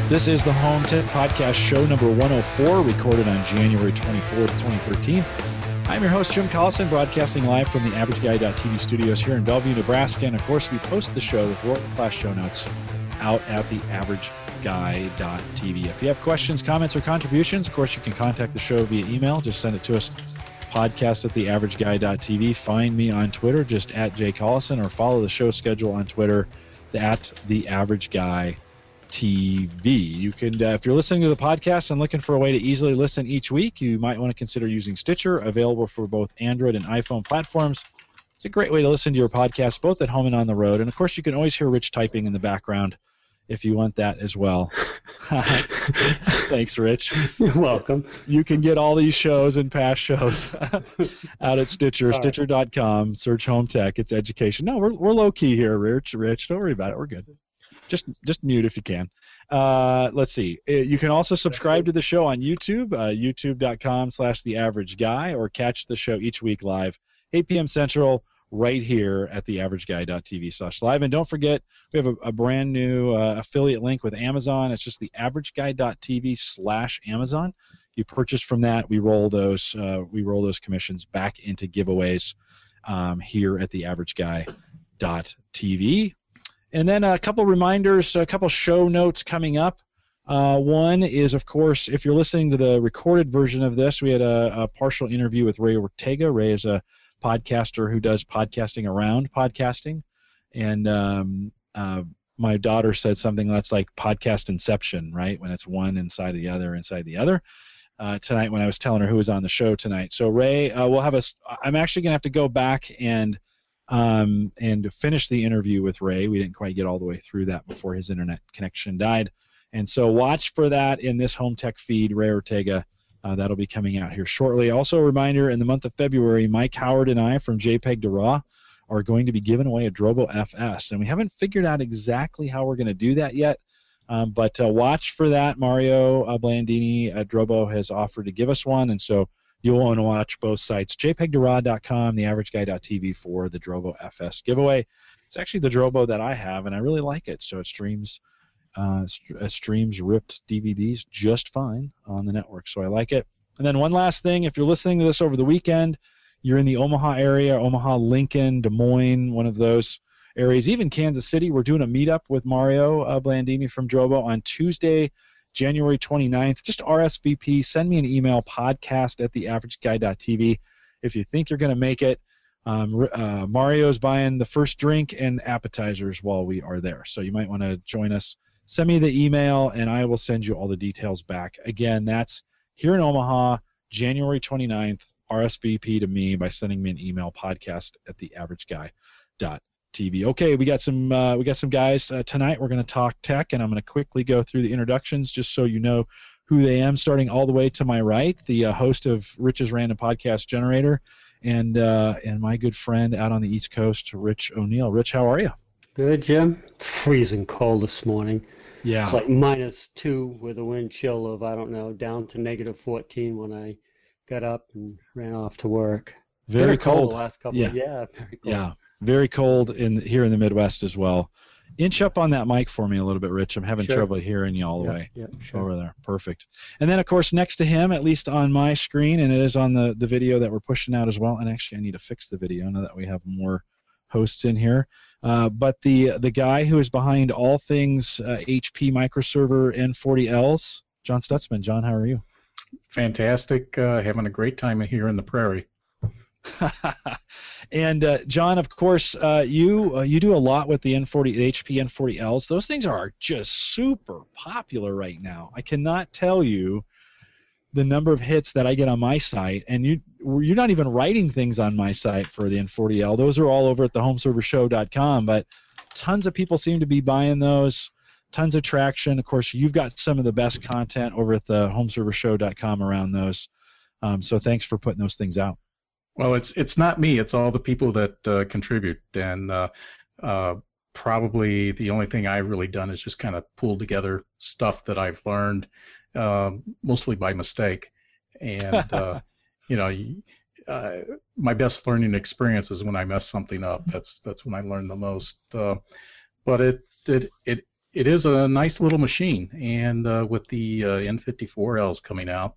This is the Home Tech Podcast, show number 104, recorded on January 24th, 2013. I'm your host, Jim Collison, broadcasting live from the AverageGuy.tv studios here in Bellevue, Nebraska. And, of course, we post the show with world-class show notes out at the AverageGuy.tv. If you have questions, comments, or contributions, of course, you can contact the show via email. Just send it to us, podcast at the AverageGuy.tv. Find me on Twitter, just at Jay Collison, or follow the show schedule on Twitter, at the AverageGuy.tv. You can, if you're listening to the podcast and looking for a way to easily listen each week, you might want to consider using Stitcher, available for both Android and iPhone platforms. It's a great way to listen to your podcast, both at home and on the road. And, of course, you can always hear Rich typing in the background if you want that as well. Thanks, Rich. You're welcome. You can get all these shows and past shows out at Stitcher, Stitcher.com. Search Home Tech. It's education. No, we're low-key here, Rich. Don't worry about it. We're good. Just mute if you can. Let's see. You can also subscribe to the show on YouTube, youtube.com/theaverageguy, or catch the show each week live, 8 p.m. Central, right here at theaverageguy.tv/live. And don't forget, we have a brand new affiliate link with Amazon. It's just theaverageguy.tv/Amazon. You purchase from that, we roll those commissions back into giveaways here at theaverageguy.tv. And then a couple reminders, a couple show notes coming up. One is, of course, if you're listening to the recorded version of this, we had a partial interview with Ray Ortega. Ray is a podcaster who does podcasting around podcasting. And my daughter said something that's like podcast inception, right? When it's one inside the other, tonight when I was telling her who was on the show tonight. So Ray, I'm actually going to have to go back and finish the interview with Ray. We didn't quite get all the way through that before his internet connection died. And so watch for that in this Home Tech feed, Ray Ortega. That'll be coming out here shortly. Also, a reminder, in the month of February, Mike Howard and I from JPEG to RAW are going to be giving away a Drobo FS. And we haven't figured out exactly how we're going to do that yet, but watch for that. Mario Blandini at Drobo has offered to give us one, and so you'll want to watch both sites, jpeg2raw.com, theaverageguy.tv, for the Drobo FS giveaway. It's actually the Drobo that I have, and I really like it. So it streams ripped DVDs just fine on the network, so I like it. And then one last thing, if you're listening to this over the weekend, you're in the Omaha area, Omaha, Lincoln, Des Moines, one of those areas, even Kansas City, we're doing a meetup with Mario Blandini from Drobo on Tuesday, January 29th. Just RSVP, send me an email, podcast at theaverageguy.tv. If you think you're going to make it, Mario's buying the first drink and appetizers while we are there. So you might want to join us. Send me the email, and I will send you all the details back. Again, that's here in Omaha, January 29th. RSVP to me by sending me an email, podcast at theaverageguy.tv. Okay, we got some guys tonight. We're going to talk tech, and I'm going to quickly go through the introductions just so you know who they am. Starting all the way to my right, the host of Rich's Random Podcast Generator, and my good friend out on the East Coast, Rich O'Neill. Rich, how are you? Good, Jim. Freezing cold this morning. Yeah. It's like -2 with a wind chill of, I don't know, down to -14 when I got up and ran off to work. Very cold. The last couple of, very cold. Yeah, very cold here in the Midwest as well. Inch up on that mic for me a little bit, Rich. I'm having trouble hearing you all the way. Yeah, sure. Over there. Perfect. And then, of course, next to him, at least on my screen, and it is on the video that we're pushing out as well, and actually I need to fix the video now that we have more hosts in here. But the guy who is behind all things HP microserver N40Ls, John Stutzman. John, how are you? Fantastic. Having a great time here in the prairie. And John, of course, you do a lot with the HP N40Ls. Those things are just super popular right now. I cannot tell you the number of hits that I get on my site, and you're not even writing things on my site for the N40L. Those are all over at thehomeservershow.com, but tons of people seem to be buying those. Tons of traction. Of course, you've got some of the best content over at the homeservershow.com around those. So thanks for putting those things out. Well, it's not me. It's all the people that contribute, and probably the only thing I've really done is just kind of pull together stuff that I've learned, mostly by mistake. And my best learning experience is when I mess something up. That's when I learn the most. But it is a nice little machine, and with the N54Ls coming out,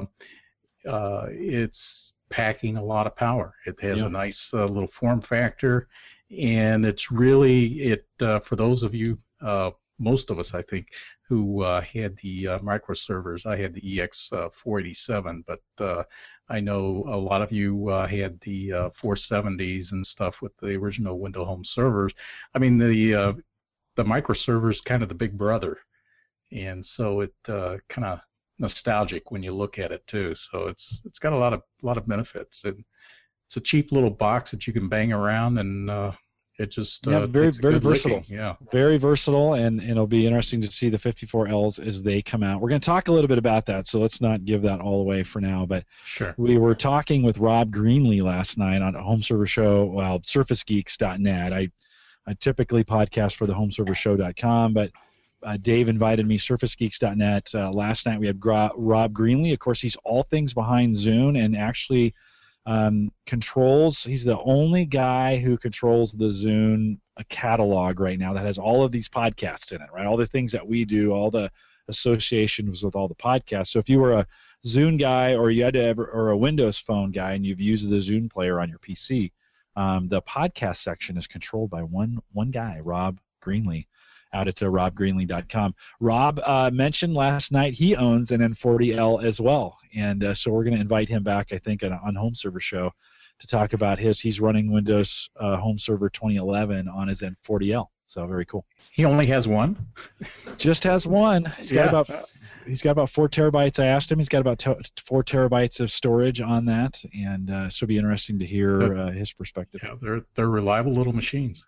it's packing a lot of power. It has a nice little form factor, and it's really for those of you, most of us, I think, who had the microservers. I had the EX487, but I know a lot of you had the 470s and stuff with the original Windows Home servers. I mean, the microserver is kind of the big brother, and so it kind of nostalgic when you look at it too. So it's got a lot of benefits. It's a cheap little box that you can bang around, and it just very versatile. Licking. Yeah, very versatile, and it'll be interesting to see the 54Ls as they come out. We're going to talk a little bit about that, so let's not give that all away for now. But sure, we were talking with Rob Greenlee last night on a Home Server Show, well, SurfaceGeeks.net. I typically podcast for the HomeServerShow.com, but Dave invited me, SurfaceGeeks.net. Last night we had Rob Greenlee. Of course, he's all things behind Zune, and actually controls. He's the only guy who controls the Zune catalog right now that has all of these podcasts in it, right? All the things that we do, all the associations with all the podcasts. So if you were a Zune guy, or you had to or a Windows Phone guy, and you've used the Zune player on your PC, the podcast section is controlled by one guy, Rob Greenlee, out at robgreenlee.com. Rob mentioned last night he owns an N40L as well, and so we're going to invite him back, I think, on Home Server Show to talk about he's running Windows Home Server 2011 on his N40L. So very cool. He only has one. Just has one. He's got about 4 terabytes. I asked him. He's got about 4 terabytes of storage on that, and so it'll be interesting to hear his perspective. Yeah, they're reliable little machines.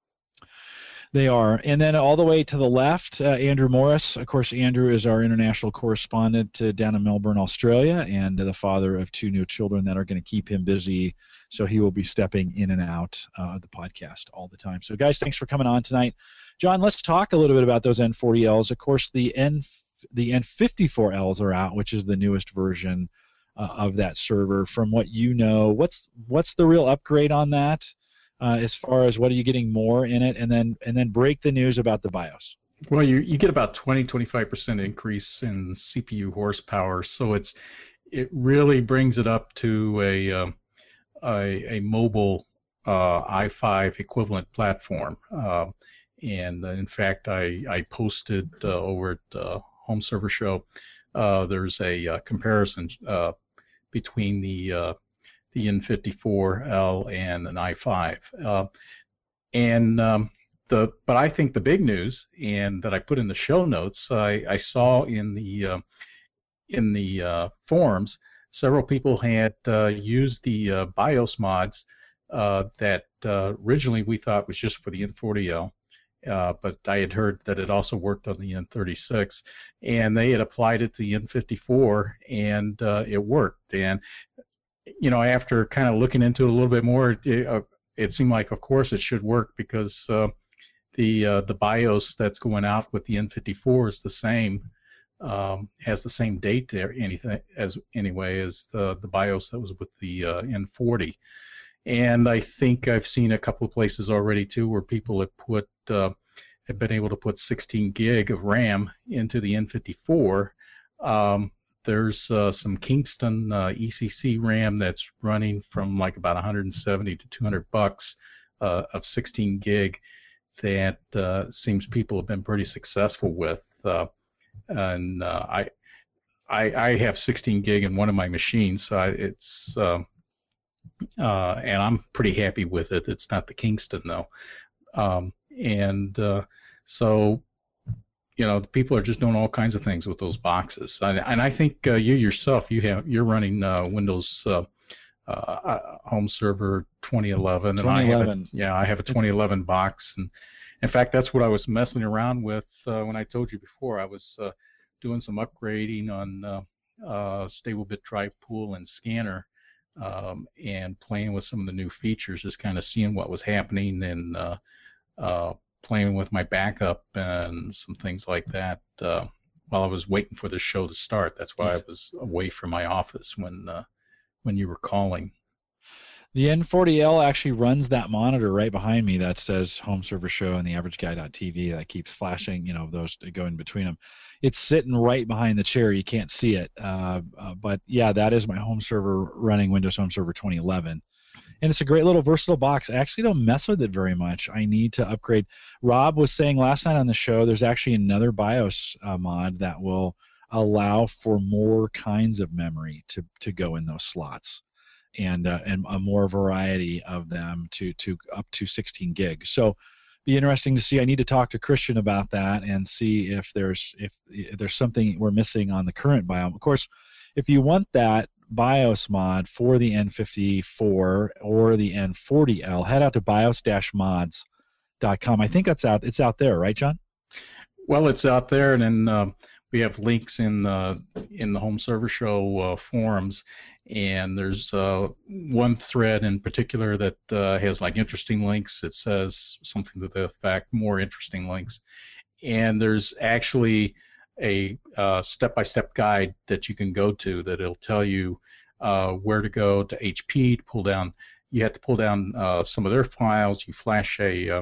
They are. And then all the way to the left, Andrew Morris. Of course, Andrew is our international correspondent down in Melbourne, Australia, and the father of 2 new children that are going to keep him busy. So he will be stepping in and out of the podcast all the time. So, guys, thanks for coming on tonight. John, let's talk a little bit about those N40Ls. Of course, the N54Ls are out, which is the newest version of that server. From what you know, what's the real upgrade on that? As far as what are you getting more in it, and then break the news about the BIOS. Well, you get about 20-25% increase in CPU horsepower, so it really brings it up to a mobile i5 equivalent platform. And in fact, I posted over at Home Server Show. There's a comparison between the N54L and an i5, but I think the big news, and that I put in the show notes, I saw in the forums, several people had used the BIOS mods that originally we thought was just for the N40L, but I had heard that it also worked on the N36, and they had applied it to the N54, and it worked. And after kind of looking into it a little bit more, it seemed like, of course, it should work, because the BIOS that's going out with the N54 is the same, has the same date there, as the BIOS that was with the N40. And I think I've seen a couple of places already too where people have been able to put 16 gig of RAM into the N54. There's some Kingston ECC RAM that's running from like about $170 to $200 of 16 gig that seems people have been pretty successful with. And I have 16 gig in one of my machines, so and I'm pretty happy with it. It's not the Kingston though, so. People are just doing all kinds of things with those boxes, and I think you yourself, you're running Windows Home Server 2011, and I have a 2011 box, and in fact, that's what I was messing around with when I told you before. I was doing some upgrading on Stable Bit Drive Pool and Scanner, and playing with some of the new features, just kind of seeing what was happening, and playing with my backup and some things like that while I was waiting for the show to start. That's why I was away from my office when you were calling. The N40L actually runs that monitor right behind me that says Home Server Show and the Average Guy.tv that keeps flashing, those go in between them. It's sitting right behind the chair. You can't see it. But yeah, that is my home server running Windows Home Server 2011. And it's a great little versatile box. I actually don't mess with it very much. I need to upgrade. Rob was saying last night on the show, there's actually another BIOS mod that will allow for more kinds of memory to go in those slots. And a more variety of them to up to 16 gigs. So be interesting to see. I need to talk to Christian about that and see if there's something we're missing on the current BIOS. Of course, if you want that BIOS mod for the N54 or the N40L, head out to bios-mods.com. I think it's out there, right, John? Well, it's out there, and then we have links in the Home Server Show forums. And there's one thread in particular that has like interesting links. It says something to the effect, more interesting links. And there's actually a step-by-step guide that you can go to that it'll tell you where to go to HP to pull down. You have to pull down some of their files. You flash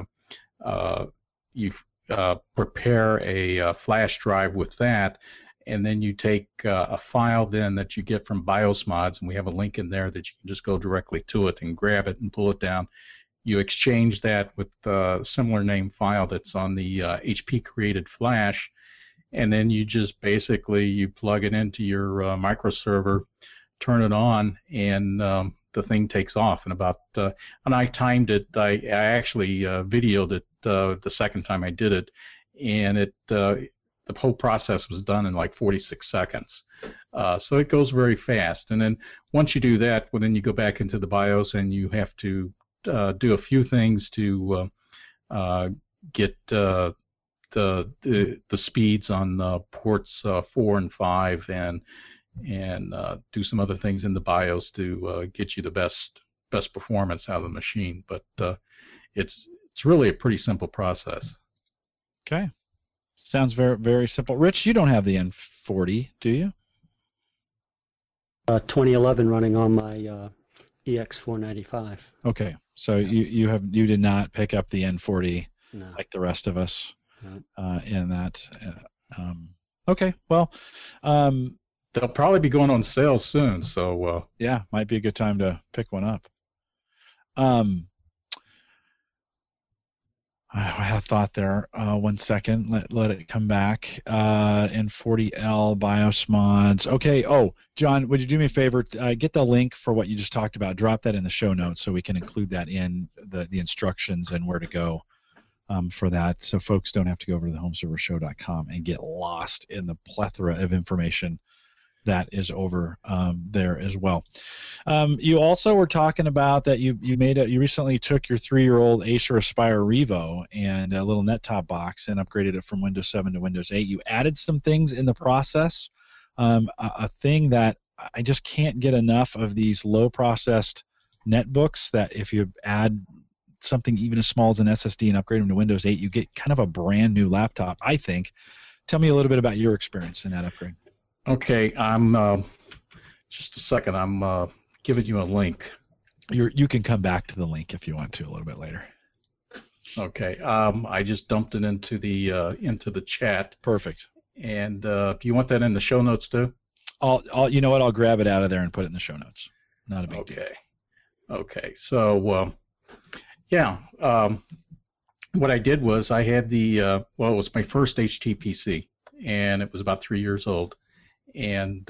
prepare a flash drive with that. And then you take a file then that you get from BIOS mods, and we have a link in there that you can just go directly to it and grab it and pull it down. You exchange that with a similar name file that's on the HP created flash, and then you just basically you plug it into your microserver, turn it on, and the thing takes off. And and I timed it. I actually videoed it the second time I did it, and the whole process was done in like 46 seconds. So it goes very fast. And then once you do that, well, then you go back into the BIOS and you have to do a few things to get the speeds on ports 4 and 5 and do some other things in the BIOS to get you the best performance out of the machine. But it's really a pretty simple process. Okay. Sounds very, very simple. Rich, you don't have the N40, do you? 2011 running on my EX495. Okay, so you did not pick up the N40 like the rest of us in that. Okay, well, they'll probably be going on sale soon. So yeah, might be a good time to pick one up. I had a thought there. 1 second. Let it come back. N40L BIOS mods. Okay. Oh, John, would you do me a favor? Get the link for what you just talked about. Drop that in the show notes so we can include that in the instructions and where to go for that, so folks don't have to go over to the homeservershow.com and get lost in the plethora of information that is over there as well. You also were talking about that you recently took your 3-year-old Acer Aspire Revo and a little net-top box and upgraded it from Windows 7 to Windows 8. You added some things in the process. A thing that I just can't get enough of these low-processed netbooks, that if you add something even as small as an SSD and upgrade them to Windows 8, you get kind of a brand new laptop, I think. Tell me a little bit about your experience in that upgrade. Okay, I'm just a second. I'm giving you a link. You can come back to the link if you want to a little bit later. Okay, I just dumped it into the chat. Perfect. And do you want that in the show notes too? You know what? I'll grab it out of there and put it in the show notes. Not a big deal. Okay. So yeah, what I did was I had it was my first HTPC, and it was about 3 years old. And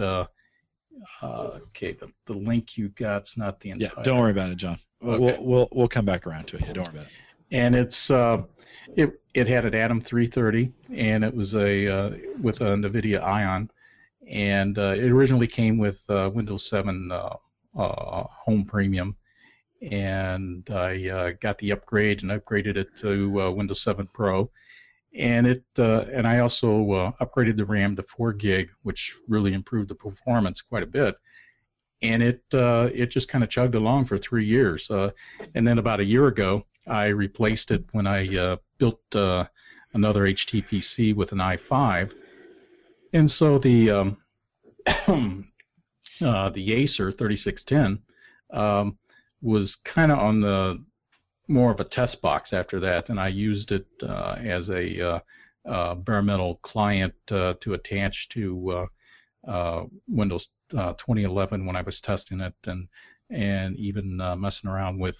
okay, the link you got's not the entire. Yeah, don't worry about it, John. Okay. We'll come back around to it. Yeah, don't worry about it. And it's it had an Atom 330, and it was with a NVIDIA Ion, and it originally came with Windows 7 Home Premium, and I got the upgrade and upgraded it to Windows 7 Pro. And and I also upgraded the RAM to 4 gig, which really improved the performance quite a bit. And it just kind of chugged along for 3 years. And then about a year ago, I replaced it when I built another HTPC with an i5. And so the Acer 3610 was kind of on the more of a test box after that, and I used it as a bare metal client to attach to Windows 2011 when I was testing it, and even messing around with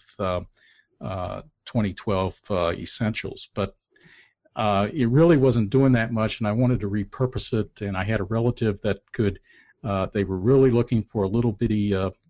2012 Essentials. But it really wasn't doing that much, and I wanted to repurpose it, and I had a relative that could, they were really looking for a little bitty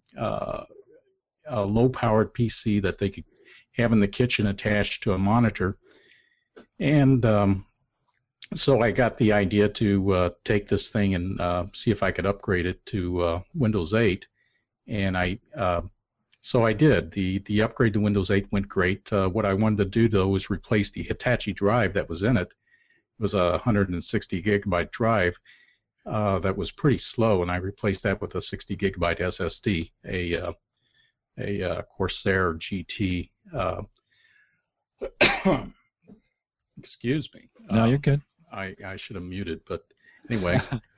low-powered PC that they could have in the kitchen attached to a monitor. And so I got the idea to take this thing and see if I could upgrade it to Windows 8. And so I did. The upgrade to Windows 8 went great. What I wanted to do, though, was replace the Hitachi drive that was in it. It was a 160 gigabyte drive that was pretty slow, and I replaced that with a 60 gigabyte SSD, a Corsair GT. Excuse me. No, you're good. I should have muted, but anyway.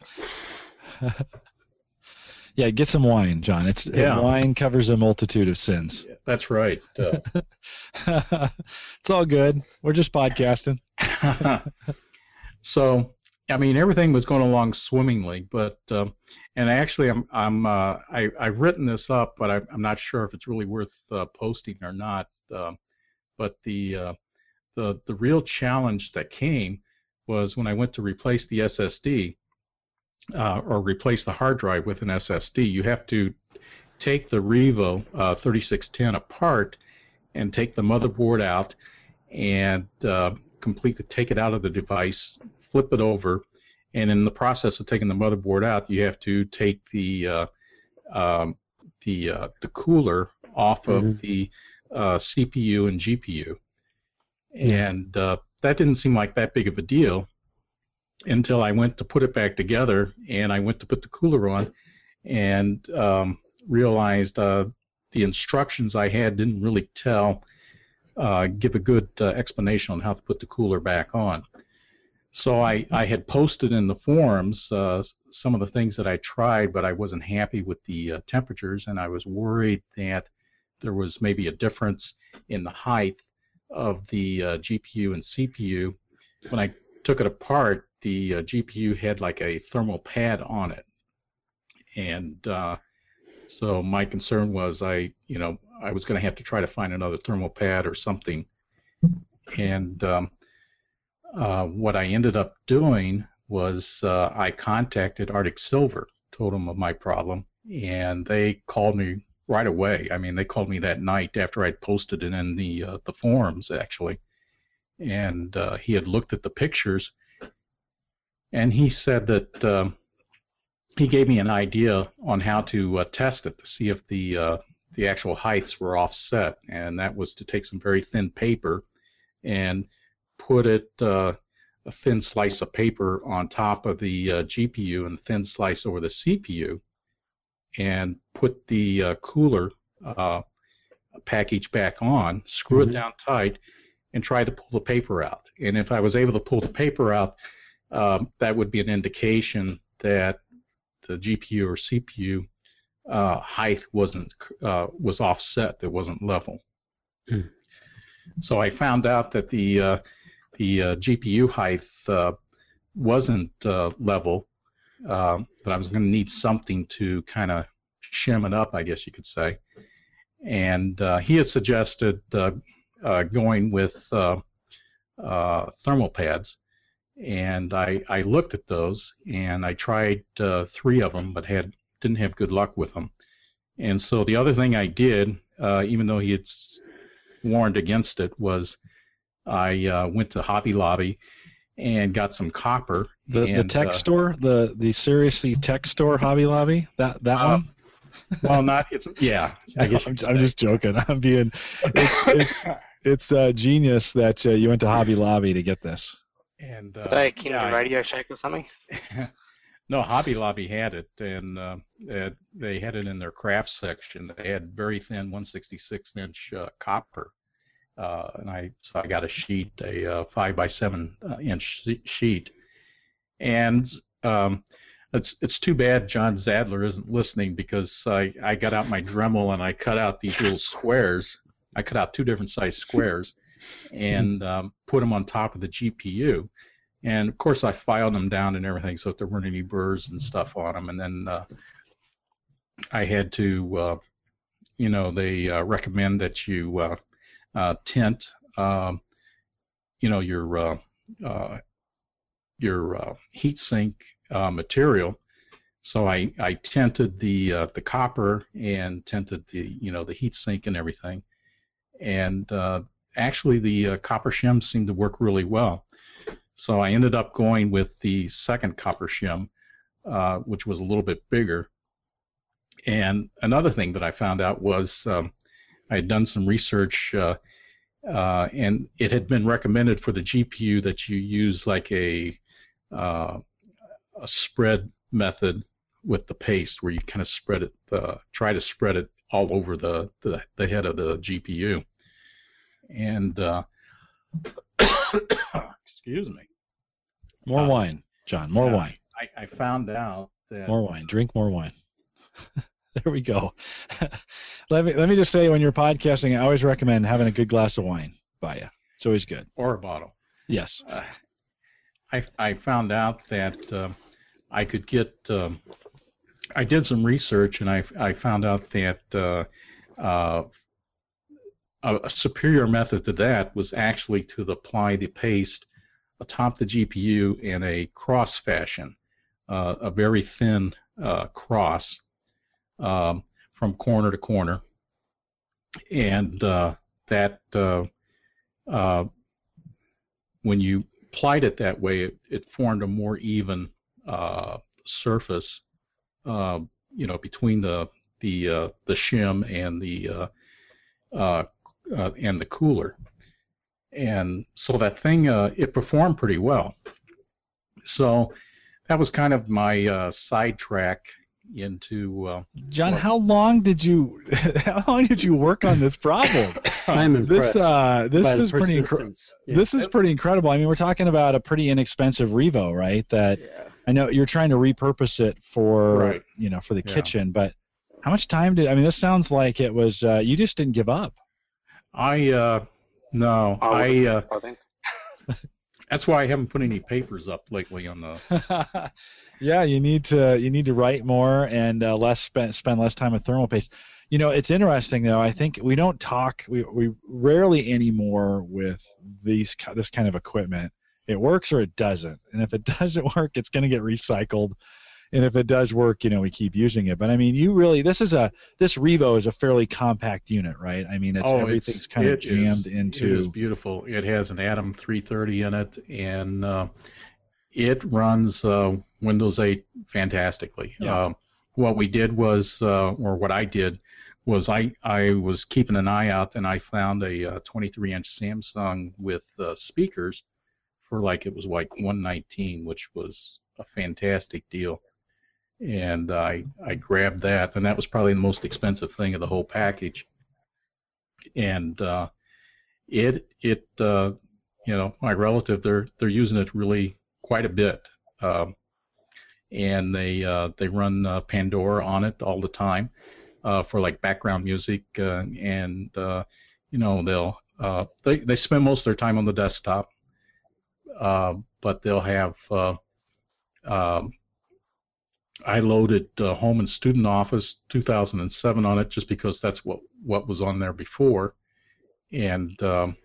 Yeah, get some wine, John. Wine covers a multitude of sins. That's right. It's all good. We're just podcasting. So, I mean, everything was going along swimmingly, but and actually, I've written this up, but I'm not sure if it's really worth posting or not. But the real challenge that came was when I went to replace the SSD. Or replace the hard drive with an SSD, you have to take the Revo 3610 apart and take the motherboard out and take it out of the device, flip it over, and in the process of taking the motherboard out, you have to take the cooler off of the CPU and GPU, and that didn't seem like that big of a deal until I went to put it back together, and I went to put the cooler on and realized the instructions I had didn't really give a good explanation on how to put the cooler back on. So I had posted in the forums some of the things that I tried, but I wasn't happy with the temperatures, and I was worried that there was maybe a difference in the height of the GPU and CPU. When I took it apart, the GPU had like a thermal pad on it, and so my concern was I was going to have to try to find another thermal pad or something. And what I ended up doing was I contacted Arctic Silver, told them of my problem, and they called me right away. I mean, they called me that night after I'd posted it in the forums, actually. And he had looked at the pictures, and he said that he gave me an idea on how to test it to see if the actual heights were offset, and that was to take some very thin paper and put it a thin slice of paper on top of the GPU and a thin slice over the CPU, and put the cooler package back on, screw it down tight, and try to pull the paper out. And if I was able to pull the paper out, that would be an indication that the GPU or CPU height was offset; it wasn't level. So I found out that the GPU height wasn't level. That I was going to need something to kind of shim it up, I guess you could say. And he had suggested going with thermal pads. And I looked at those, and I tried 3 of them, but didn't have good luck with them. And so the other thing I did, even though he had warned against it, was I went to Hobby Lobby and got some copper. The tech store, the seriously tech store, Hobby Lobby, that one. Well, not it's yeah. I guess I'm just joking. I'm being. It's genius that you went to Hobby Lobby to get this. And did they akin to Radio Shack or something? No, Hobby Lobby had it, and they had it in their craft section. They had very thin 1/66-inch copper, and I got a sheet, a 5 by 7 inch sheet, and It's too bad John Zadler isn't listening, because I got out my Dremel and I cut out these little squares. I cut out 2 different size squares and put them on top of the GPU. And, of course, I filed them down and everything so that there weren't any burrs and stuff on them. And then I had to, they recommend that you tint, your heatsink material. So I tinted the copper and tinted the heatsink and everything. And actually, the copper shim seemed to work really well. So I ended up going with the second copper shim, which was a little bit bigger. And another thing that I found out was I had done some research, and it had been recommended for the GPU that you use like a spread method with the paste, where you kind of spread it, try to spread it all over the head of the GPU. And excuse me. More wine, John. More wine. I found out that more wine. Drink more wine. There we go. Let me just say, when you're podcasting, I always recommend having a good glass of wine by you. It's always good. Or a bottle. Yes. I found out that I could get. I did some research, and I found out that a superior method to that was actually to apply the paste atop the GPU in a cross fashion, a very thin cross from corner to corner, and that when you applied it that way, it formed a more even surface, between the shim and the cooler. And so that thing, it performed pretty well. So that was kind of my sidetrack into John. How long did you work on this problem? I'm impressed. This is pretty This is pretty incredible. I mean, we're talking about a pretty inexpensive Revo, right? That I know you're trying to repurpose it for for the kitchen, but how much time this sounds like it was you just didn't give up. No, I think. That's why I haven't put any papers up lately on the. Yeah, you need to write more and spend less time with thermal paste. It's interesting though. I think we don't talk. We rarely anymore with this kind of equipment. It works or it doesn't, and if it doesn't work, it's going to get recycled. And if it does work, we keep using it. But I mean, this Revo is a fairly compact unit, right? I mean, everything's kind of jammed into. It is beautiful. It has an Atom 330 in it, and it runs Windows 8 fantastically. Yeah. What we did was, or what I did was, I was keeping an eye out, and I found a 23-inch Samsung with speakers for it was like $119, which was a fantastic deal. And I grabbed that, and that was probably the most expensive thing of the whole package. And my relative, they're using it really quite a bit, and they run Pandora on it all the time for like background music, and they'll they spend most of their time on the desktop, but they'll have. I loaded Home and Student Office 2007 on it just because that's what was on there before, and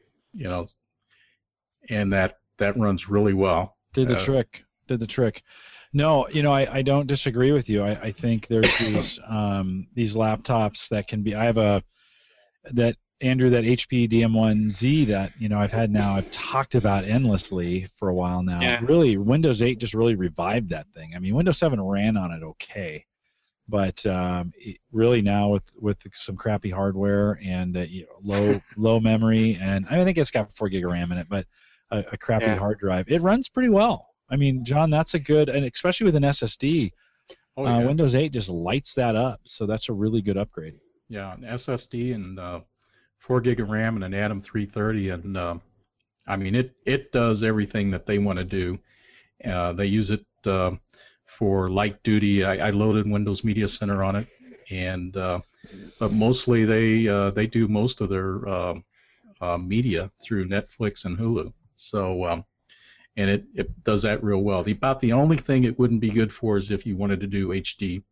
and that runs really well. Did the trick. No, I don't disagree with you. I think there's these laptops that can be. I have that HP DM1Z that I've talked about endlessly for a while now. Yeah. Really, Windows 8 just really revived that thing. I mean, Windows 7 ran on it okay, but really now with some crappy hardware and low memory, and I think it's got 4 gig of RAM in it, but a crappy hard drive, it runs pretty well. I mean, John, that's a good, and especially with an SSD, Windows 8 just lights that up, so that's a really good upgrade. Yeah, an SSD and 4 gig of RAM and an Atom 330, and it does everything that they want to do. They use it for light duty. I loaded Windows Media Center on it, and but mostly they do most of their media through Netflix and Hulu. So and it does that real well. About the only thing it wouldn't be good for is if you wanted to do HD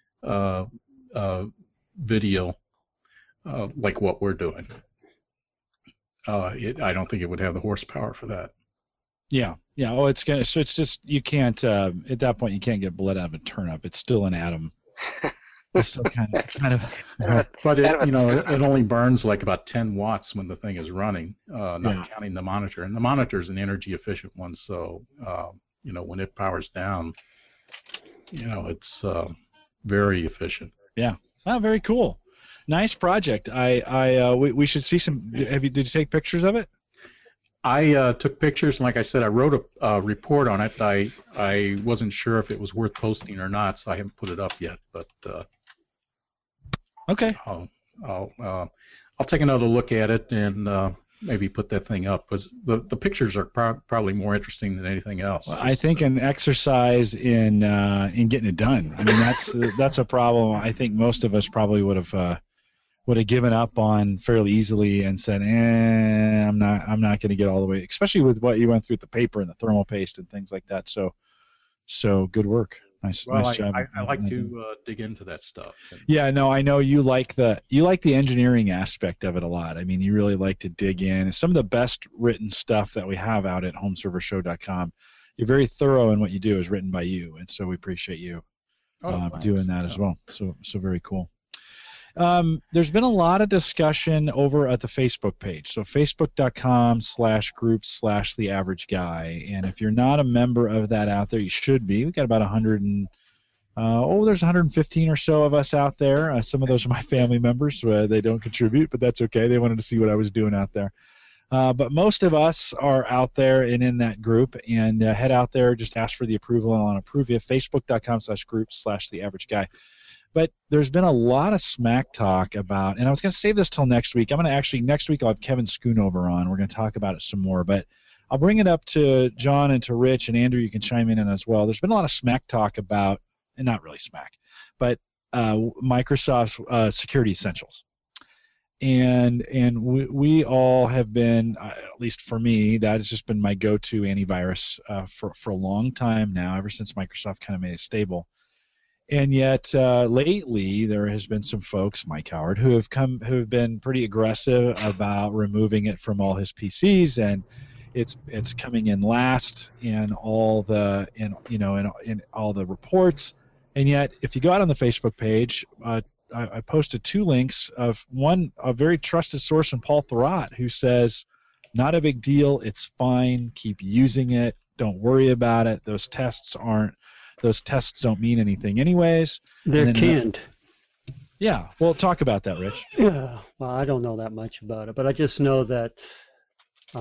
video like what we're doing. I don't think it would have the horsepower for that. Yeah. Oh, it's gonna. So it's just you can't. At that point, you can't get blood out of a turnip. It's still an atom. It's still kind of. But it only burns like about 10 watts when the thing is running, not counting the monitor. And the monitor is an energy efficient one, so when it powers down, it's very efficient. Yeah. Oh, very cool. Nice project. We should see some. Did you take pictures of it? I took pictures, and like I said, I wrote a report on it. I wasn't sure if it was worth posting or not, so I haven't put it up yet. But okay, I'll take another look at it and maybe put that thing up, because the pictures are probably more interesting than anything else. Well, I think an exercise in getting it done. I mean, that's a problem. I think most of us probably would have given up on fairly easily and said, I'm not going to get all the way, especially with what you went through with the paper and the thermal paste and things like that. So good work. Nice job. I like to dig into that stuff. Yeah, no, I know you like the engineering aspect of it a lot. I mean, you really like to dig in. Some of the best written stuff that we have out at homeservershow.com. You're very thorough in what you do is written by you, and so we appreciate you doing that as well. So very cool. There's been a lot of discussion over at the Facebook page. So facebook.com/groups/The Average Guy. And if you're not a member of that out there, you should be. We've got about 100 and, there's 115 or so of us out there. Some of those are my family members. They don't contribute, but that's okay. They wanted to see what I was doing out there. But most of us are out there and in that group, and head out there, just ask for the approval, and I'll approve you. Facebook.com/groups/The Average Guy. But there's been a lot of smack talk about, and I was going to save this till next week. Next week I'll have Kevin Schoonover on. We're going to talk about it some more, but I'll bring it up to John and to Rich, and Andrew, you can chime in as well. There's been a lot of smack talk about, and not really smack, but Microsoft's Security Essentials. And we all have been, at least for me, that has just been my go-to antivirus for a long time now, ever since Microsoft kind of made it stable. And yet, lately, there has been some folks, Mike Howard, who have been pretty aggressive about removing it from all his PCs, and it's coming in last in all the in all the reports. And yet, if you go out on the Facebook page, I posted 2 links of one, a very trusted source from Paul Thurrott, who says, "Not a big deal. It's fine. Keep using it. Don't worry about it. Those tests don't mean anything anyways." They're canned. Yeah. Well, talk about that, Rich. Yeah. Well, I don't know that much about it, but I just know that I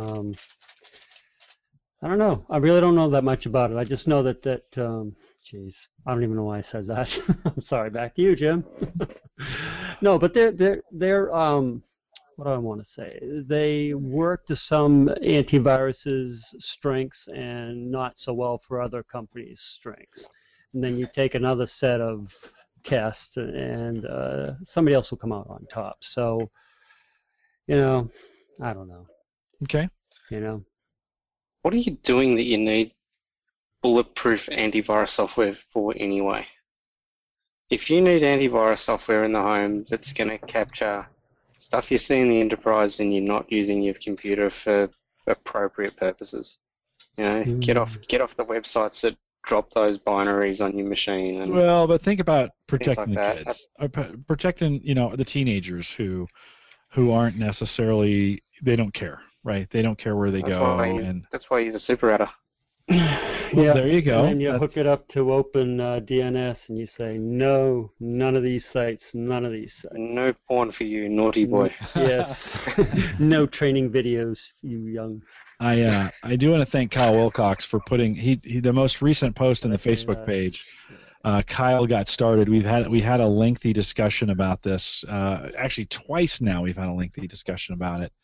don't know. I really don't know that much about it. I just know that geez, I don't even know why I said that. I'm sorry. Back to you, Jim. No, but they're what do I want to say? They work to some antiviruses' strengths and not so well for other companies' strengths. And then you take another set of tests, and somebody else will come out on top. So, I don't know. Okay. What are you doing that you need bulletproof antivirus software for anyway? If you need antivirus software in the home that's going to capture stuff you see in the enterprise and you're not using your computer for appropriate purposes, get off the websites that drop those binaries on your machine. And well, but think about protecting like the kids, protecting the teenagers who aren't necessarily, they don't care, right? They don't care where they go, that's why you use a super router. Yeah, there you go. And then you hook it up to Open DNS, and you say, no, none of these sites, none of these sites. No porn for you, naughty boy. Yes. No training videos, you young. I do want to thank Kyle Wilcox for putting the most recent post on the Facebook page. Kyle got started. We had a lengthy discussion about this. Actually, twice now we've had a lengthy discussion about it.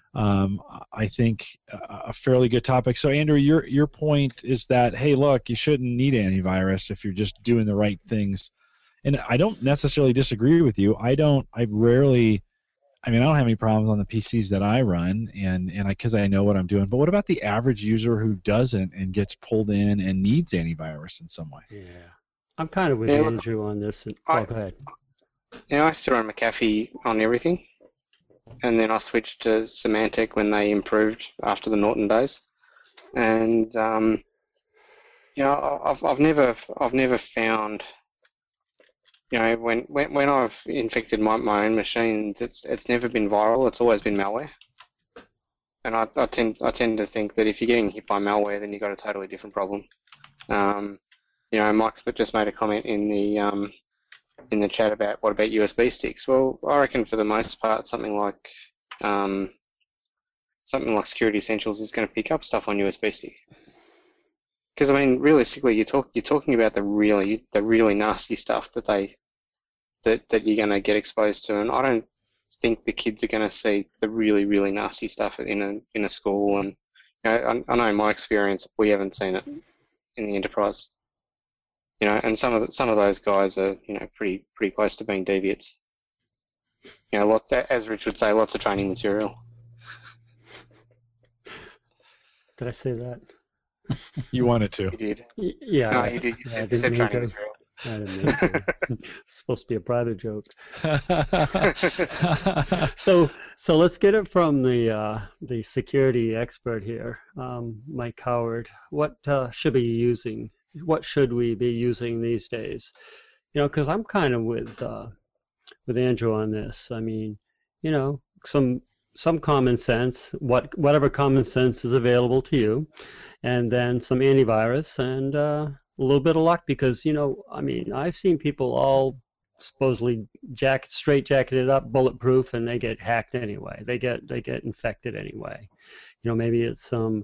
I think a fairly good topic. So Andrew, your point is that, hey, look, you shouldn't need antivirus if you're just doing the right things. And I don't necessarily disagree with you. I don't have any problems on the PCs that I run, because I know what I'm doing. But what about the average user who doesn't and gets pulled in and needs antivirus in some way? Yeah, I'm kind of with Andrew on this. Go ahead. I still run McAfee on everything, and then I switched to Symantec when they improved after the Norton days. And I've never found. When I've infected my own machines, it's never been viral. It's always been malware. And I tend to think that if you're getting hit by malware, then you've got a totally different problem. Mike's just made a comment in the chat about what about USB sticks. Well, I reckon for the most part, something like Security Essentials is going to pick up stuff on USB stick. Because realistically, you're talking about the really nasty stuff that you're going to get exposed to, and I don't think the kids are going to see the really nasty stuff in a school. And I know in my experience, we haven't seen it in the enterprise. And some of those guys are pretty close to being deviants. As Rich would say, lots of training material. Did I say that? You wanted to. You did. Yeah. No, you did. I You didn't said mean training to. material. I didn't mean to. It's supposed to be a private joke. So let's get it from the security expert here, Mike Howard. What should we be using? What should we be using these days? Because I'm kind of with Andrew on this. I mean, some common sense, whatever common sense is available to you, and then some antivirus and a little bit of luck, because I've seen people all supposedly straight jacketed up, bulletproof, and they get hacked anyway. They get infected anyway. Maybe it's some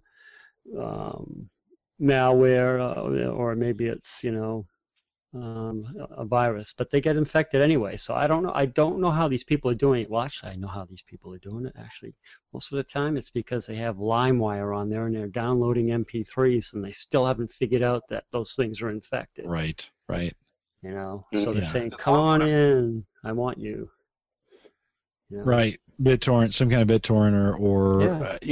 malware, or maybe it's a virus, but they get infected anyway. So I don't know how these people are doing it. Well, actually, I know how these people are doing it. Actually, most of the time it's because they have LimeWire on there and they're downloading MP3s, and they still haven't figured out that those things are infected. Right. So they're saying, "Come on in, I want you." Right, BitTorrent, some kind of BitTorrent, or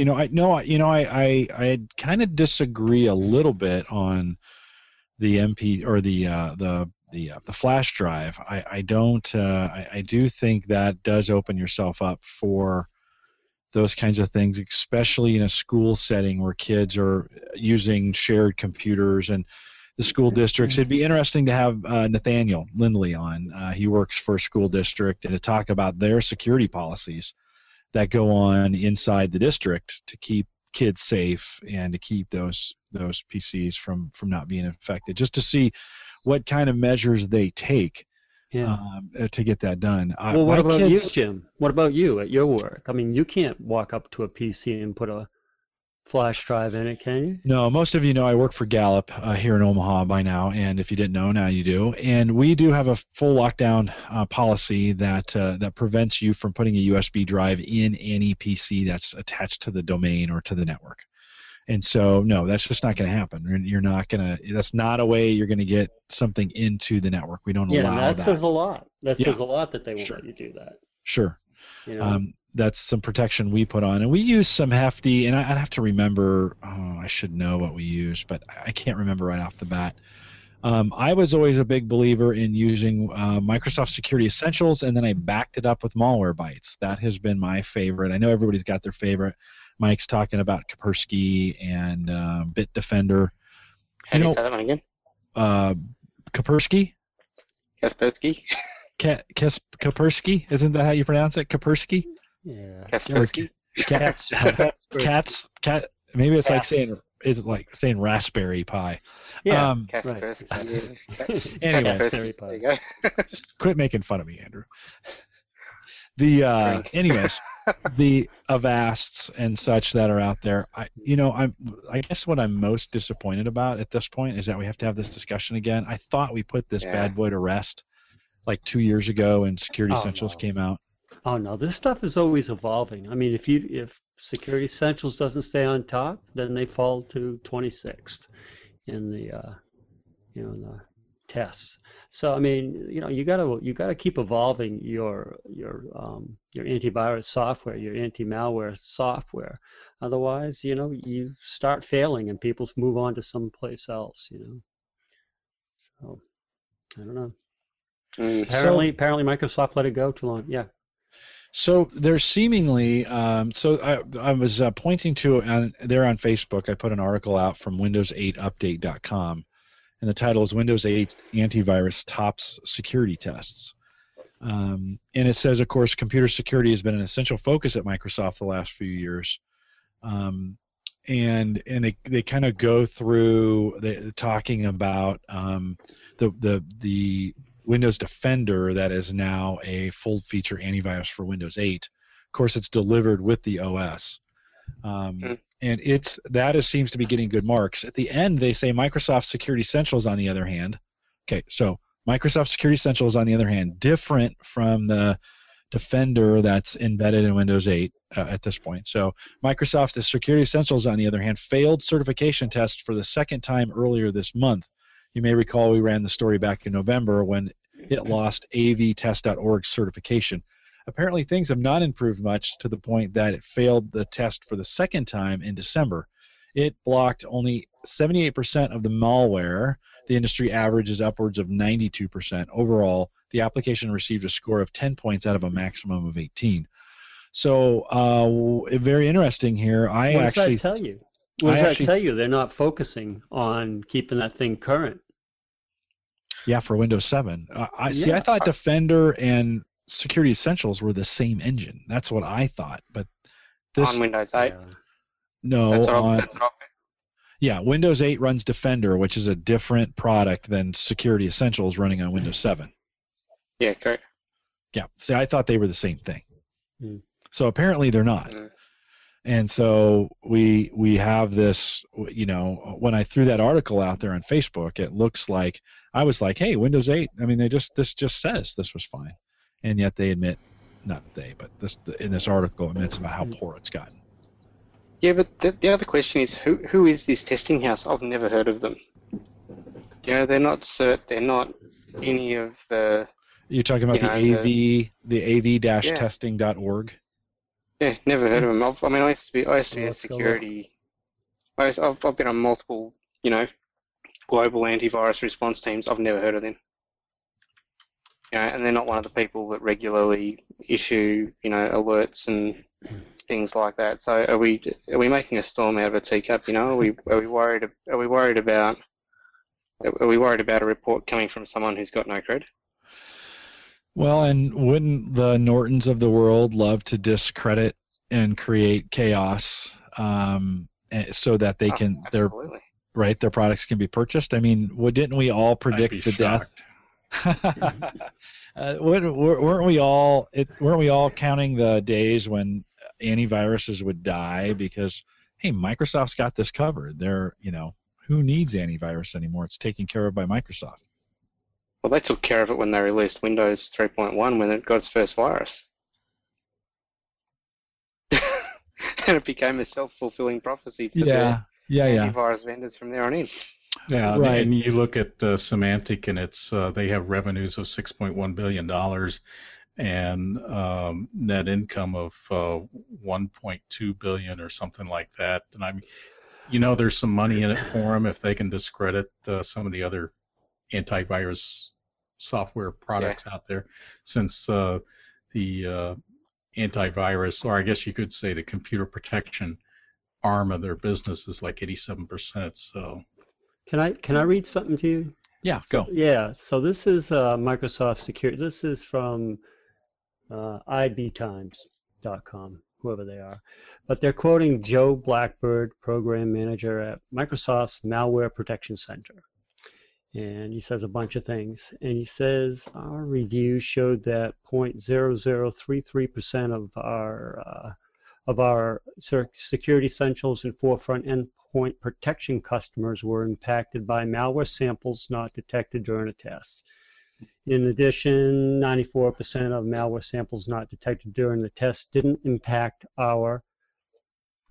I kind of disagree a little bit on the MP or the flash drive. I do think that does open yourself up for those kinds of things, especially in a school setting where kids are using shared computers and the school districts. It'd be interesting to have Nathaniel Lindley on. He works for a school district, and to talk about their security policies that go on inside the district to keep kids safe and to keep those PCs from not being infected, just to see what kind of measures they take to get that done. Well, what about you, Jim? What about you at your work? I mean, you can't walk up to a PC and put a flash drive in it, can you? No, most of you know I work for Gallup here in Omaha by now, and if you didn't know, now you do. And we do have a full lockdown policy that prevents you from putting a USB drive in any PC that's attached to the domain or to the network. And so, no, that's just not going to happen. You're not going to. That's not a way you're going to get something into the network. We don't allow that. That says a lot. That says a lot that they won't let you do that. Sure. That's some protection we put on, and we use some hefty, and I'd have to remember, I should know what we use, but I can't remember right off the bat. I was always a big believer in using Microsoft Security Essentials, and then I backed it up with Malwarebytes. That has been my favorite. I know everybody's got their favorite. Mike's talking about Kaspersky and Bitdefender. How do you say that one again? Kaspersky? Kaspersky? Kaspersky? Isn't that how you pronounce it? Kaspersky? Yeah. Kaspersky? Cats. Maybe it's like saying Raspberry Pi. Yeah. Kaspersky. Right. Anyway, Raspberry Pi. There you go. Quit making fun of me, Andrew. Anyways, the Avasts and such that are out there. I guess what I'm most disappointed about at this point is that we have to have this discussion again. I thought we put this bad boy to rest like 2 years ago, and Security Essentials came out. Oh no, this stuff is always evolving. I mean, if Security Essentials doesn't stay on top, then they fall to 26th in the in the tests. So I mean, you gotta keep evolving your antivirus software, your anti-malware software. Otherwise, you start failing and people move on to someplace else. So I don't know. Apparently Microsoft let it go too long. Yeah. So there's seemingly, I was pointing to there on Facebook, I put an article out from Windows8update.com, and the title is Windows 8 Antivirus Tops Security Tests. And it says, of course, computer security has been an essential focus at Microsoft the last few years. And they kind of go through talking about the Windows Defender that is now a full-feature antivirus for Windows 8. Of course, it's delivered with the OS. And seems to be getting good marks. At the end, they say Microsoft Security Essentials, on the other hand. Okay, so Microsoft Security Essentials, on the other hand, different from the Defender that's embedded in Windows 8 at this point. So Microsoft Security Essentials, on the other hand, failed certification tests for the second time earlier this month. You may recall we ran the story back in November when it lost avtest.org certification. Apparently, things have not improved much to the point that it failed the test for the second time in December. It blocked only 78% of the malware. The industry average is upwards of 92%. Overall, the application received a score of 10 points out of a maximum of 18. So, very interesting here. What does that tell you? What does that tell you? They're not focusing on keeping that thing current. Yeah, for Windows 7. I thought Defender and Security Essentials were the same engine. That's what I thought. But this on Windows 8. No, that's what yeah, Windows 8 runs Defender, which is a different product than Security Essentials running on Windows 7. Yeah, correct. Yeah, see, I thought they were the same thing. So apparently they're not. And so we have this, when I threw that article out there on Facebook, it looks like, I was like, hey, Windows 8, I mean, this just says this was fine. And yet they admit, not they, but in this article admits about how poor it's gotten. Yeah, but the other question is, who is this testing house? I've never heard of them. They're not CERT, they're not any of the... You're talking about the av-testing.org? Yeah, never heard of them. I used to be a security... I've been on multiple, global antivirus response teams. I've never heard of them. And they're not one of the people that regularly issue, alerts and things like that. So are we making a storm out of a teacup? Are we worried about a report coming from someone who's got no cred? Well, and wouldn't the Nortons of the world love to discredit and create chaos so that they can their products can be purchased? I mean, didn't we all predict the death? Weren't we all counting the days when antiviruses would die because, hey, Microsoft's got this covered. Who needs antivirus anymore? It's taken care of by Microsoft. Well, they took care of it when they released Windows 3.1 when it got its first virus. And it became a self-fulfilling prophecy for the antivirus vendors from there on in. Yeah, right. And you look at Symantec, and they have revenues of $6.1 billion and net income of $1.2 billion or something like that. And I mean, there's some money in it for them if they can discredit some of the other antivirus software products out there, since the antivirus, or I guess you could say the computer protection arm of their business is like 87%. So. Can I read something to you? Yeah, go. Yeah, so this is Microsoft Security. This is from ibtimes.com, whoever they are. But they're quoting Joe Blackbird, program manager at Microsoft's Malware Protection Center. And he says a bunch of things. And he says, our review showed that 0.0033% of our Security Essentials and Forefront endpoint protection customers were impacted by malware samples not detected during a test. In addition, 94% of malware samples not detected during the test didn't impact our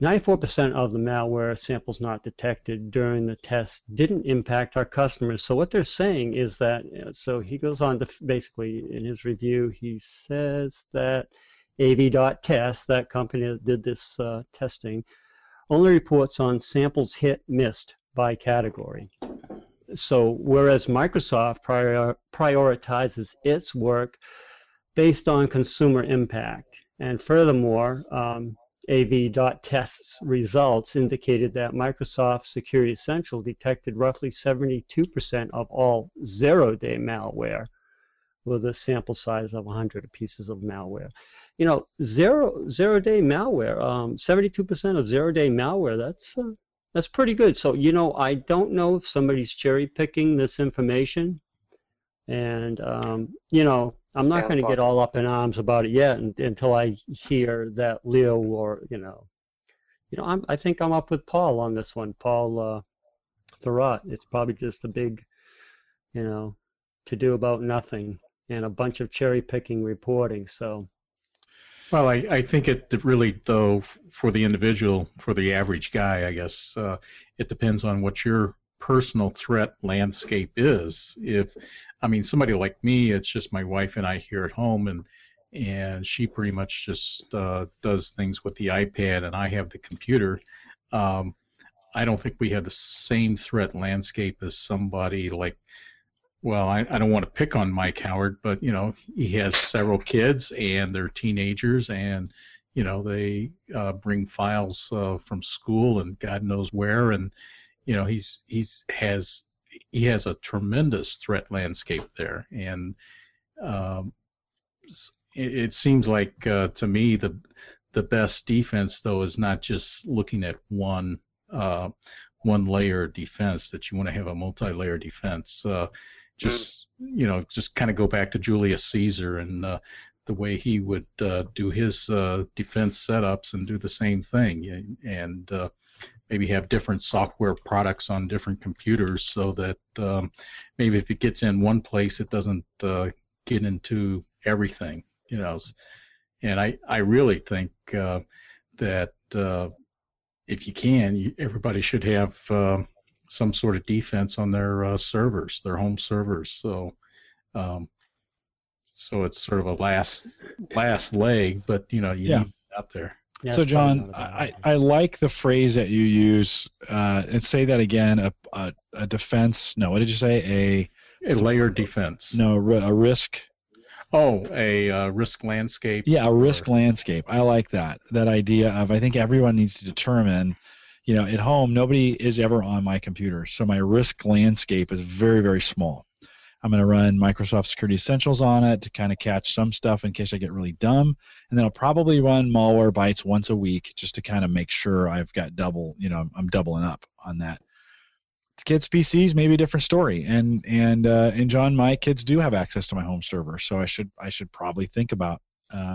94% of the malware samples not detected during the test didn't impact our customers. So what they're saying is that, so he goes on to basically in his review, he says that AV.test, that company that did this testing, only reports on samples hit, missed by category. So whereas Microsoft prioritizes its work based on consumer impact. And furthermore, AV.test's results indicated that Microsoft Security Essential detected roughly 72% of all zero-day malware with a sample size of 100 pieces of malware. You know, zero-day malware, 72% of zero-day malware, that's pretty good. So, you know, I don't know if somebody's cherry-picking this information. And, you know, I'm not going to get all up in arms about it yet until I hear that Leo or, I think I'm up with Paul on this one. Paul Thurrott. It's probably just a big, to do about nothing and a bunch of cherry-picking reporting. So, well, I think it really, though, for the individual, for the average guy, I guess, it depends on what your personal threat landscape is. Somebody like me, it's just my wife and I here at home, and she pretty much just does things with the iPad, and I have the computer. I don't think we have the same threat landscape as somebody like, well, I don't want to pick on Mike Howard, but, he has several kids, and they're teenagers, and, they bring files from school and God knows where, and, he has a tremendous threat landscape there, and it seems like to me the best defense, though, is not just looking at one layer of defense. That you want to have a multi-layer defense. Just kind of go back to Julius Caesar and the way he would do his defense setups, and do the same thing, and maybe have different software products on different computers, so that maybe if it gets in one place, it doesn't get into everything, And I really think that if you can, everybody should have some sort of defense on their servers, their home servers. So it's sort of a last leg, but you need it out there. Yeah, so, John, I like the phrase that you use, and say that again, a defense. No, what did you say? A layered defense. No, a risk. Oh, a risk landscape. Yeah, a risk landscape. I like that idea of, I think everyone needs to determine, at home, nobody is ever on my computer, so my risk landscape is very, very small. I'm going to run Microsoft Security Essentials on it to kind of catch some stuff in case I get really dumb. And then I'll probably run Malwarebytes once a week just to kind of make sure I've got I'm doubling up on that. Kids' PCs, maybe a different story. And John, my kids do have access to my home server, so I should probably think about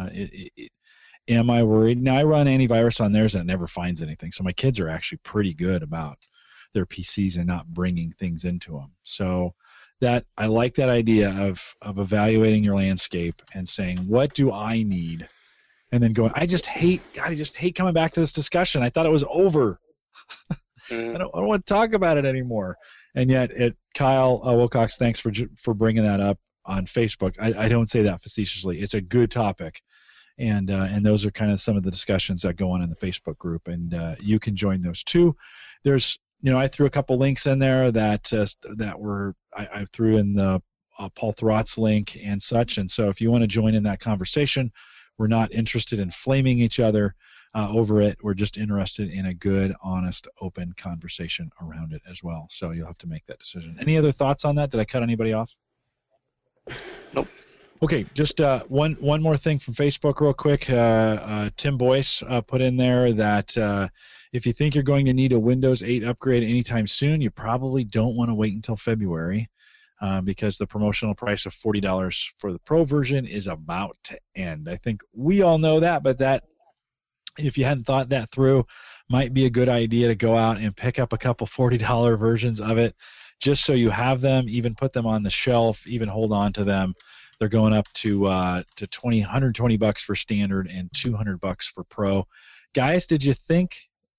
am I worried? Now, I run antivirus on theirs and it never finds anything. So my kids are actually pretty good about their PCs and not bringing things into them. So that I like that idea of evaluating your landscape and saying, what do I need? And then going, I just hate coming back to this discussion. I thought it was over. I don't want to talk about it anymore. And yet, Kyle Wilcox, thanks for bringing that up on Facebook. I don't say that facetiously. It's a good topic. And those are kind of some of the discussions that go on in the Facebook group. And you can join those too. There's, I threw a couple links in there that I threw in the Paul Thurrott's link and such. And so if you want to join in that conversation, we're not interested in flaming each other over it. We're just interested in a good, honest, open conversation around it as well. So you'll have to make that decision. Any other thoughts on that? Did I cut anybody off? Nope. Okay, just one more thing from Facebook real quick. Tim Boyce put in there that if you think you're going to need a Windows 8 upgrade anytime soon, you probably don't want to wait until February because the promotional price of $40 for the Pro version is about to end. I think we all know that, but that, if you hadn't thought that through, might be a good idea to go out and pick up a couple $40 versions of it just so you have them, even put them on the shelf, even hold on to them. They're going up to $120 for standard and $200 for Pro. Guys, did you think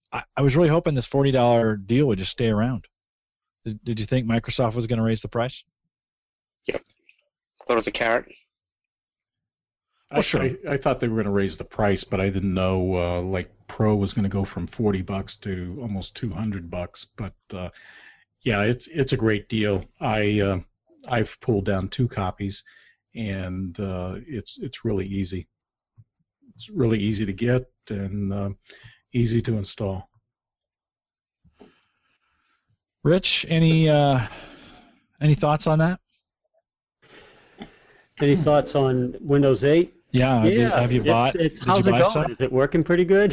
I was really hoping this $40 deal would just stay around. Did you think Microsoft was going to raise the price? Yep. Thought it was a carrot. Well, sure. I thought they were going to raise the price, but I didn't know like Pro was going to go from $40 to almost $200. But yeah, it's a great deal. I've pulled down 2 copies, and it's really easy. It's really easy to get and easy to install. Rich, any thoughts on that? Any thoughts on Windows 8? Yeah. Have you bought? How's it going? some? Is it working pretty good?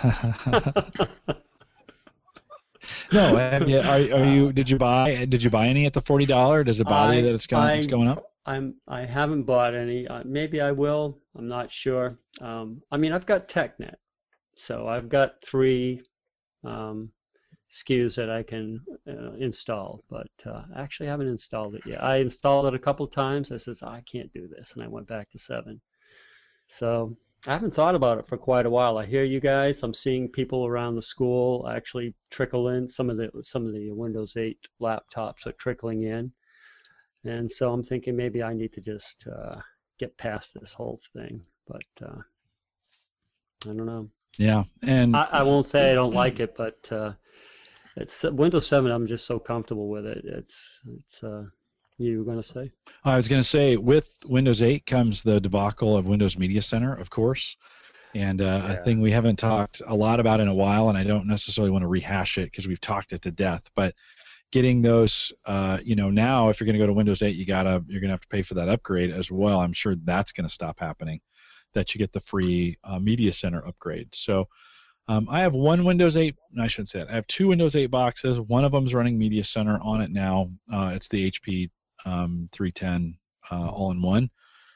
No. Are you? Did you buy any at the $40? Does it bother you that it's going up? I haven't bought any. Maybe I will. I'm not sure. I mean, I've got TechNet, so I've got 3 SKUs that I can install, but I actually haven't installed it yet. I installed it a couple times. I says I can't do this, and I went back to 7. So I haven't thought about it for quite a while. I hear you guys. I'm seeing people around the school actually trickle in. Some of the Windows 8 laptops are trickling in, and so I'm thinking maybe I need to just get past this whole thing. But I don't know. Yeah, and I won't say I don't like it, but it's Windows 7. I'm just so comfortable with it. It's you were going to say? I was going to say with Windows 8 comes the debacle of Windows Media Center, of course, and a thing we haven't talked a lot about in a while, and I don't necessarily want to rehash it because we've talked it to death. But getting those, now if you're going to go to Windows 8, you're going to have to pay for that upgrade as well. I'm sure that's going to stop happening. That you get the free Media Center upgrade. So. I have one Windows 8. No, I shouldn't say that. I have 2 Windows 8 boxes. One of them is running Media Center on it now. It's the HP 310 all-in-one.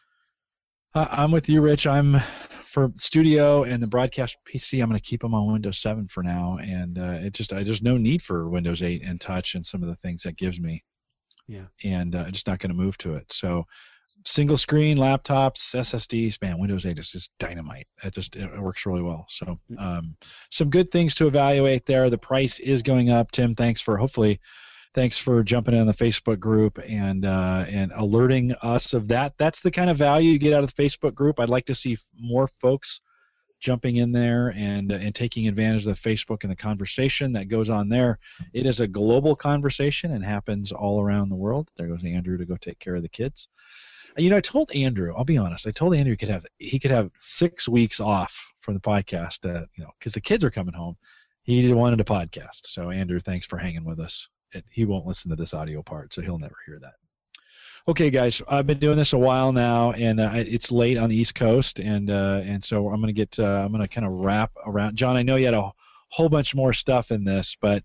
I'm with you, Rich. I'm for Studio and the broadcast PC. I'm going to keep them on Windows 7 for now, and there's no need for Windows 8 and Touch and some of the things that gives me. Yeah. And I'm just not going to move to it. So. Single screen laptops, SSDs, man, Windows 8 is just dynamite. It works really well. So some good things to evaluate there. The price is going up. Tim, thanks for jumping in on the Facebook group and alerting us of that. That's the kind of value you get out of the Facebook group. I'd like to see more folks jumping in there and taking advantage of the Facebook and the conversation that goes on there. It is a global conversation and happens all around the world. There goes Andrew to go take care of the kids. I told Andrew, I'll be honest, he could have 6 weeks off from the podcast, because the kids are coming home. He wanted a podcast. So Andrew, thanks for hanging with us. He won't listen to this audio part, so he'll never hear that. Okay, guys, I've been doing this a while now, and it's late on the East Coast, and so I'm going to kind of wrap around. John, I know you had a whole bunch more stuff in this, but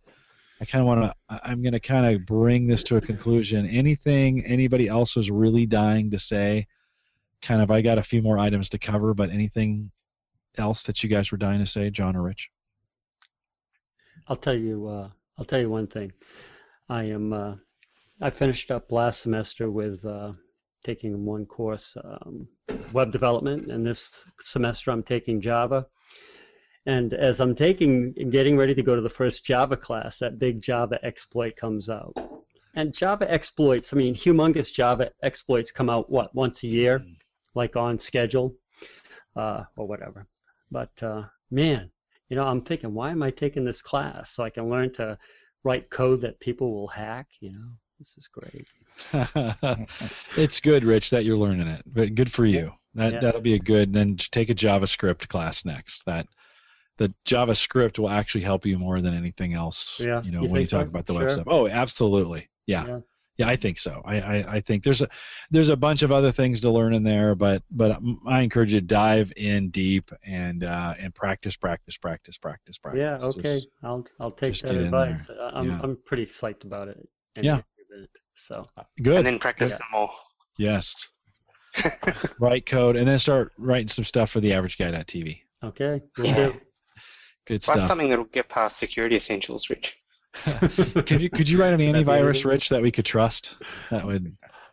I'm going to kind of bring this to a conclusion. Anything anybody else was really dying to say? I got a few more items to cover, but anything else that you guys were dying to say, John or Rich? I'll tell you one thing. I finished up last semester with taking one course, web development, and this semester I'm taking Java. And as I'm getting ready to go to the first Java class, that big Java exploit comes out. And Java exploits, humongous Java exploits come out, once a year, like on schedule, or whatever. But, man, I'm thinking, why am I taking this class? So I can learn to write code that people will hack, This is great. It's good, Rich, that you're learning it. But good for you. That'll be a good, then take a JavaScript class next. The JavaScript will actually help you more than anything else. Yeah. When you talk about the web stuff. Oh, absolutely. Yeah, I think so. I think there's a bunch of other things to learn in there, but I encourage you to dive in deep and practice. Yeah. Okay. I'll take that advice. I'm pretty psyched about it. So good. And then practice some more. Yes. Write code and then start writing some stuff for the average-guy.tv. Okay. Will do. Good stuff. Write something that'll get past security essentials, Rich. Could you write an antivirus, Rich, that we could trust? That would.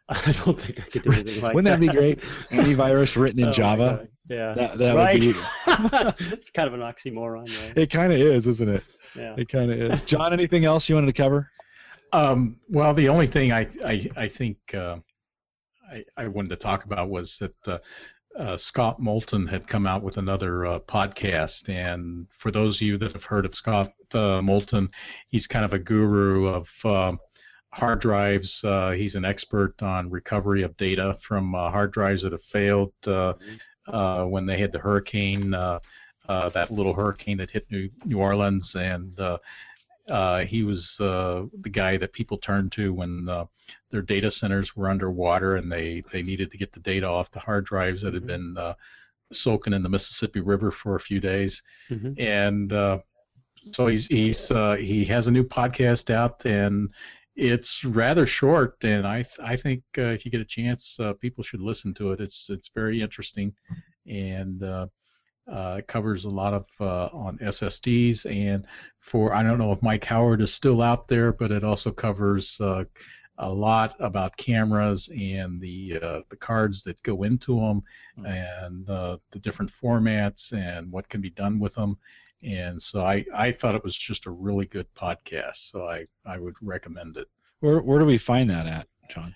I don't think I could do anything like Wouldn't that be great? Antivirus written in Oh my Java. God. Yeah. That right. would be. It's kind of an oxymoron, right? It kind of is, isn't it? Yeah. It kind of is. John, anything else you wanted to cover? Well, the only thing I think I wanted to talk about was that Scott Moulton had come out with another podcast. And for those of you that have heard of Scott Moulton, he's kind of a guru of hard drives. He's an expert on recovery of data from hard drives that have failed when they had the hurricane, that little hurricane that hit New Orleans. And he was the guy that people turned to when their data centers were underwater and they needed to get the data off the hard drives that had been soaking in the Mississippi River for a few days. And so he has a new podcast out, and it's rather short. And I think if you get a chance, people should listen to it. It's very interesting, and it covers a lot of on SSDs, and I don't know if Mike Howard is still out there, but it also covers a lot about cameras and the cards that go into them, and the different formats and what can be done with them. And so I thought it was just a really good podcast, so I would recommend it. Where do we find that at, John?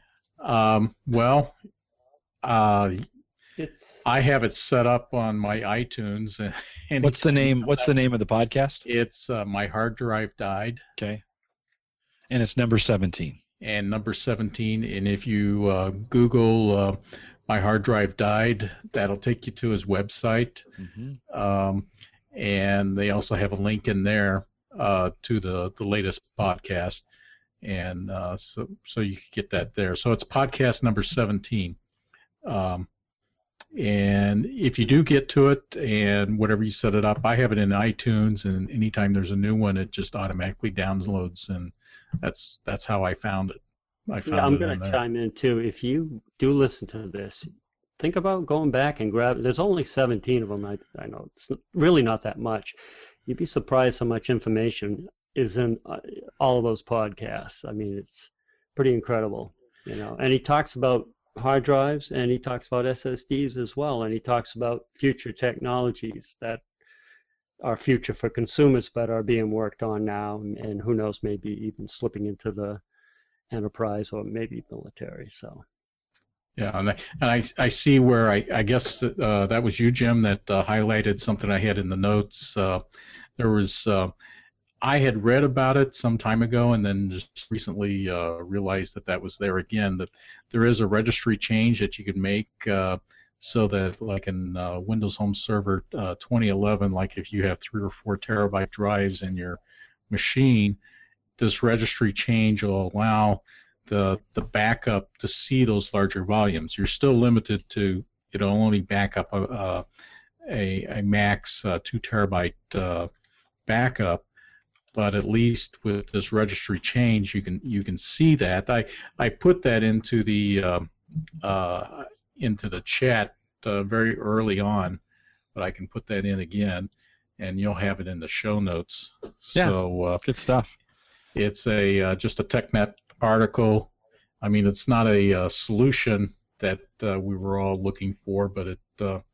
It's I have it set up on my iTunes. And What's the name? What's the name of the podcast? It's My Hard Drive Died. Okay. And it's number 17. And number 17. And if you Google My Hard Drive Died, that'll take you to his website. And they also have a link in there to the latest podcast. And so you can get that there. So it's podcast number 17. And if you do get to it, and whatever you set it up, I have it in iTunes, and anytime there's a new one, it just automatically downloads, and that's how I found it. I'm going to chime in too. If you do listen to this, think about going back and grab. There's only 17 of them. I know it's really not that much. You'd be surprised how much information is in all of those podcasts. I mean, it's pretty incredible, And he talks about hard drives, and he talks about SSDs as well, and he talks about future technologies that are future for consumers but are being worked on now, and who knows, maybe even slipping into the enterprise or maybe military. So yeah, and I see where I guess that was you, Jim, that highlighted something I had in the notes. There was I had read about it some time ago, and then just recently realized that was there again, that there is a registry change that you can make so that, like in Windows Home Server 2011, like if you have 3 or 4 terabyte drives in your machine, this registry change will allow the backup to see those larger volumes. You're still limited to, it'll only back up a max 2 terabyte backup. But at least with this registry change, you can see that. I put that into the chat very early on, but I can put that in again, and you'll have it in the show notes. Yeah, so good stuff. It's just a TechNet article. I mean, it's not a solution that we were all looking for, but it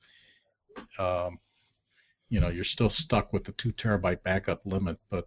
you're still stuck with the 2 terabyte backup limit, but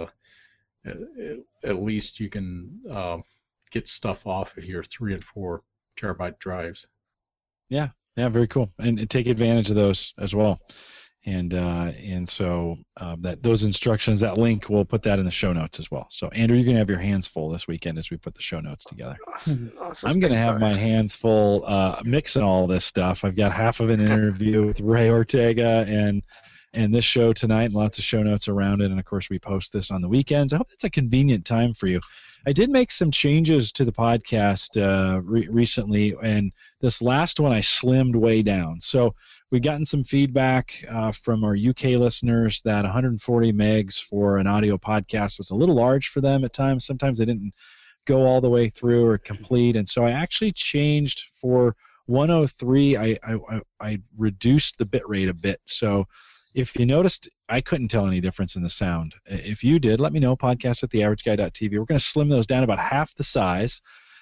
at least you can get stuff off of your 3 and 4 terabyte drives. Yeah, very cool, and take advantage of those as well. And so that those instructions, that link, we'll put that in the show notes as well. So Andrew, you're going to have your hands full this weekend as we put the show notes together. I'm going to have my hands full mixing all this stuff. I've got half of an interview with Ray Ortega and this show tonight, and lots of show notes around it. And of course, we post this on the weekends. I hope that's a convenient time for you. I did make some changes to the podcast recently, and this last one I slimmed way down. So we've gotten some feedback from our UK listeners that 140 megs for an audio podcast was a little large for them at times. Sometimes they didn't go all the way through or complete. And so I actually changed for 103. I reduced the bit rate a bit. So if you noticed, I couldn't tell any difference in the sound. If you did, let me know, podcast@theaverageguy.tv. We're going to slim those down about half the size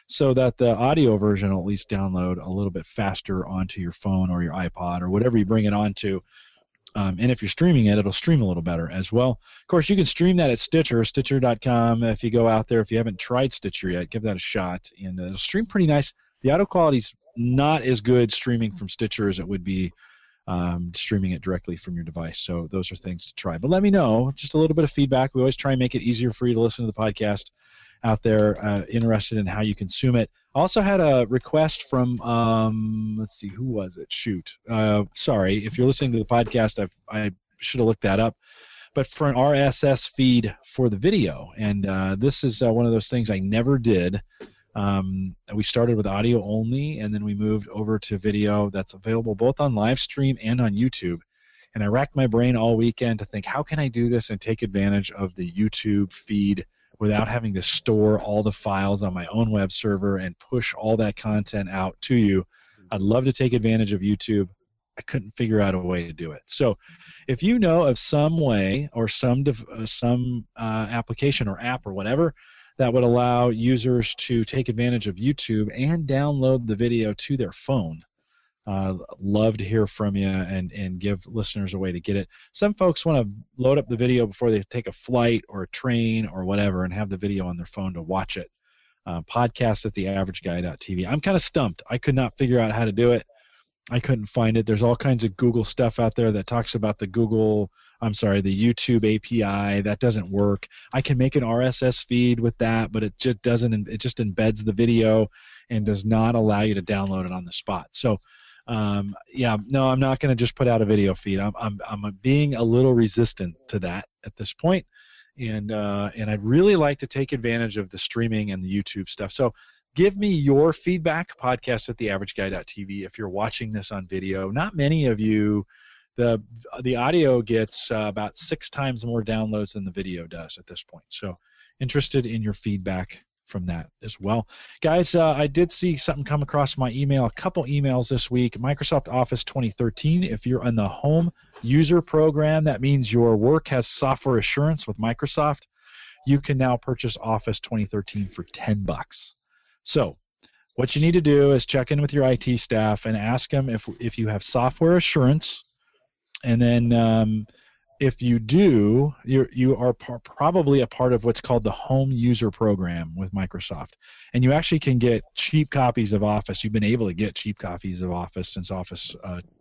so that the audio version will at least download a little bit faster onto your phone or your iPod or whatever you bring it onto. And if you're streaming it, it'll stream a little better as well. Of course, you can stream that at Stitcher, Stitcher.com. If you go out there, if you haven't tried Stitcher yet, give that a shot. And it'll stream pretty nice. The audio quality's not as good streaming from Stitcher as it would be streaming it directly from your device. So those are things to try. But let me know, just a little bit of feedback. We always try and make it easier for you to listen to the podcast out there, interested in how you consume it. I also had a request from, let's see, who was it? Shoot. Sorry, if you're listening to the podcast, I should have looked that up. But for an RSS feed for the video, and this is one of those things I never did. We started with audio only, and then we moved over to video that's available both on live stream and on YouTube. And I racked my brain all weekend to think, how can I do this and take advantage of the YouTube feed without having to store all the files on my own web server and push all that content out to you. I'd love to take advantage of YouTube. I couldn't figure out a way to do it. So if you know of some way or some application or app or whatever that would allow users to take advantage of YouTube and download the video to their phone, love to hear from you and give listeners a way to get it. Some folks want to load up the video before they take a flight or a train or whatever and have the video on their phone to watch it. Podcast at theaverageguy.tv. I'm kind of stumped. I could not figure out how to do it. I couldn't find it. There's all kinds of Google stuff out there that talks about the YouTube API. That doesn't work. I can make an RSS feed with that, but it just doesn't. It just embeds the video and does not allow you to download it on the spot. So, I'm not going to just put out a video feed. I'm being a little resistant to that at this point, and I'd really like to take advantage of the streaming and the YouTube stuff. So give me your feedback, podcast at theaverageguy.tv, if you're watching this on video. Not many of you, the audio gets about 6 times more downloads than the video does at this point. So interested in your feedback from that as well. Guys, I did see something come across my email, a couple emails this week. Microsoft Office 2013, if you're on the home user program, that means your work has software assurance with Microsoft. You can now purchase Office 2013 for $10. So what you need to do is check in with your IT staff and ask them if you have software assurance, and then if you do, you are probably a part of what's called the Home User Program with Microsoft. And you actually can get cheap copies of Office. You've been able to get cheap copies of Office since Office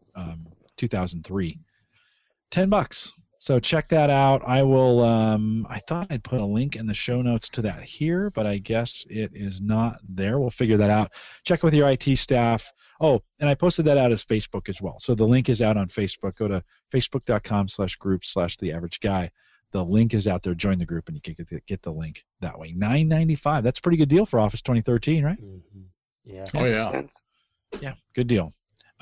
2003. $10. So check that out. I will. I thought I'd put a link in the show notes to that here, but I guess it is not there. We'll figure that out. Check with your IT staff. Oh, and I posted that out as Facebook as well. So the link is out on Facebook. Go to facebook.com/group/theaverageguy. The link is out there. Join the group, and you can get the link that way. $9.95. That's a pretty good deal for Office 2013, right? Mm-hmm. Yeah. Oh, yeah. Yeah, good deal.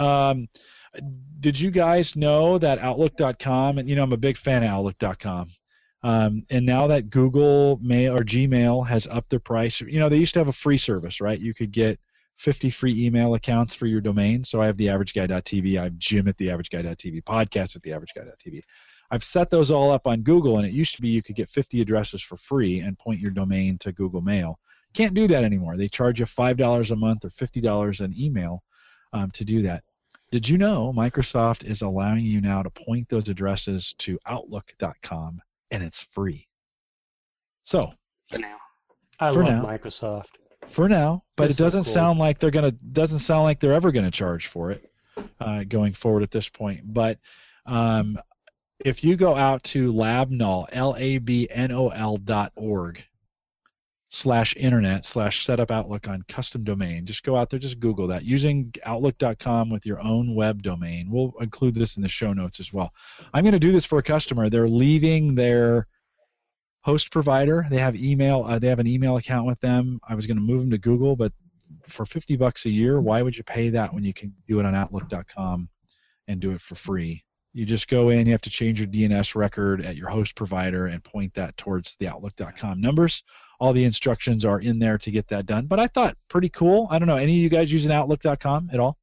Did you guys know that Outlook.com, and I'm a big fan of Outlook.com, and now that Google Mail or Gmail has upped their price, they used to have a free service, right? You could get 50 free email accounts for your domain. So I have theaverageguy.tv, I have Jim at theaverageguy.tv, podcast at theaverageguy.tv. I've set those all up on Google, and it used to be you could get 50 addresses for free and point your domain to Google Mail. Can't do that anymore. They charge you $5 a month or $50 an email to do that. Did you know Microsoft is allowing you now to point those addresses to Outlook.com, and it's free? So For now. I For love now. Microsoft. For now, but That's it so doesn't cool. sound like they're ever going to charge for it going forward at this point. But if you go out to labnol, labnol.org/internet/setup Outlook on custom domain, just go out there, just Google that, using Outlook.com with your own web domain. We'll include this in the show notes as well. I'm going to do this for a customer. They're leaving their host provider. They have email. They have an email account with them. I was going to move them to Google, but for $50 a year, why would you pay that when you can do it on Outlook.com and do it for free? You just go in. You have to change your DNS record at your host provider and point that towards the Outlook.com numbers. All the instructions are in there to get that done. But I thought pretty cool. I don't know. Any of you guys using Outlook.com at all?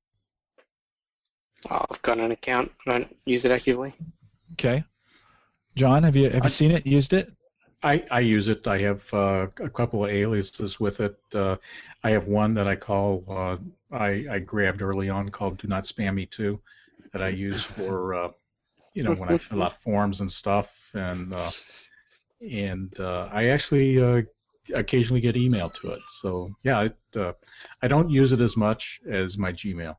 I've got an account. I don't use it actively. Okay. John, have you seen it? Used it? I use it. I have a couple of aliases with it. I have one that I call I grabbed early on called "Do Not Spam Me Too," that I use for when I fill out forms and stuff, and I actually occasionally get email to it. So yeah, I don't use it as much as my Gmail.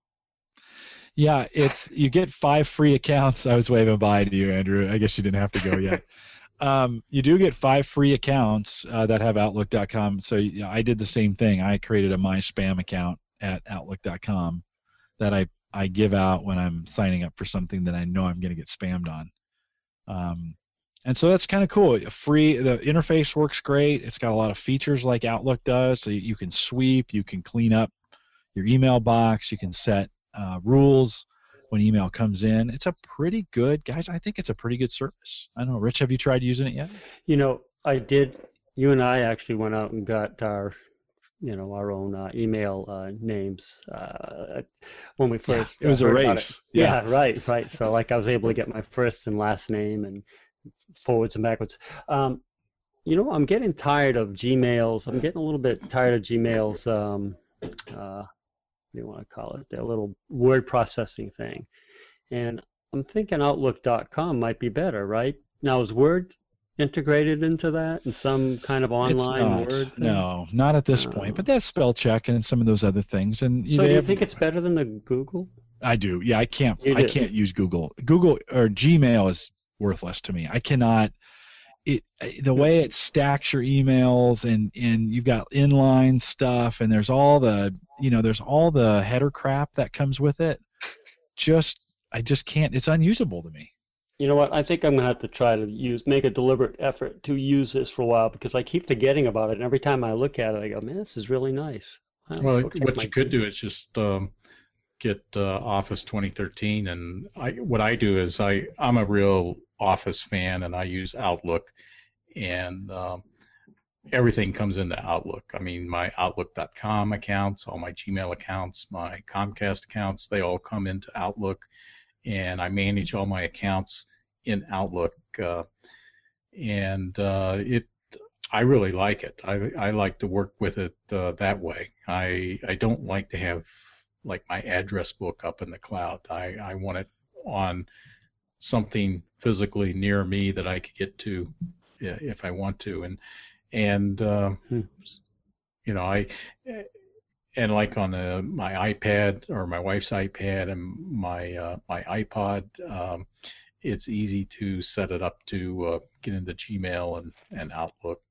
Yeah, you get 5 free accounts. I was waving bye to you, Andrew. I guess you didn't have to go yet. You do get 5 free accounts that have Outlook.com. So I did the same thing. I created a My Spam account at Outlook.com that I give out when I'm signing up for something that I know I'm going to get spammed on. And so that's kind of cool. Free. The interface works great. It's got a lot of features like Outlook does. So you can sweep, you can clean up your email box, you can set rules when email comes in. It's a pretty good, guys. I think it's a pretty good service. I don't know, Rich, have you tried using it yet? I did. You and I actually went out and got our own email names when we first. It was a race. Yeah, right. So I was able to get my first and last name and forwards and backwards. I'm getting tired of Gmails. I'm getting a little bit tired of Gmails. What do you want to call it? Their little word processing thing. And I'm thinking Outlook.com might be better, right? Now, is Word integrated into that in some kind of online Word thing? No, not at this point. But that's spell check and some of those other things. And so do you think it's better than the Google? I do. Yeah, I can't use Google. Google or Gmail is worthless to me. I cannot. The way it stacks your emails and you've got inline stuff and there's all the header crap that comes with it. I just can't. It's unusable to me. You know what? I think I'm gonna have to try to make a deliberate effort to use this for a while because I keep forgetting about it, and every time I look at it, I go, "Man, this is really nice." Well, what you could do is just get Office 2013, and what I do is I'm a real Office fan, and I use Outlook, and everything comes into Outlook. I mean, my Outlook.com accounts, all my Gmail accounts, my Comcast accounts, they all come into Outlook, and I manage all my accounts in Outlook, I really like it. I like to work with it that way. I don't like to have like my address book up in the cloud. I want it on something physically near me that I could get to if I want to, and like on my iPad or my wife's iPad and my iPod, it's easy to set it up to get into Gmail and Outlook.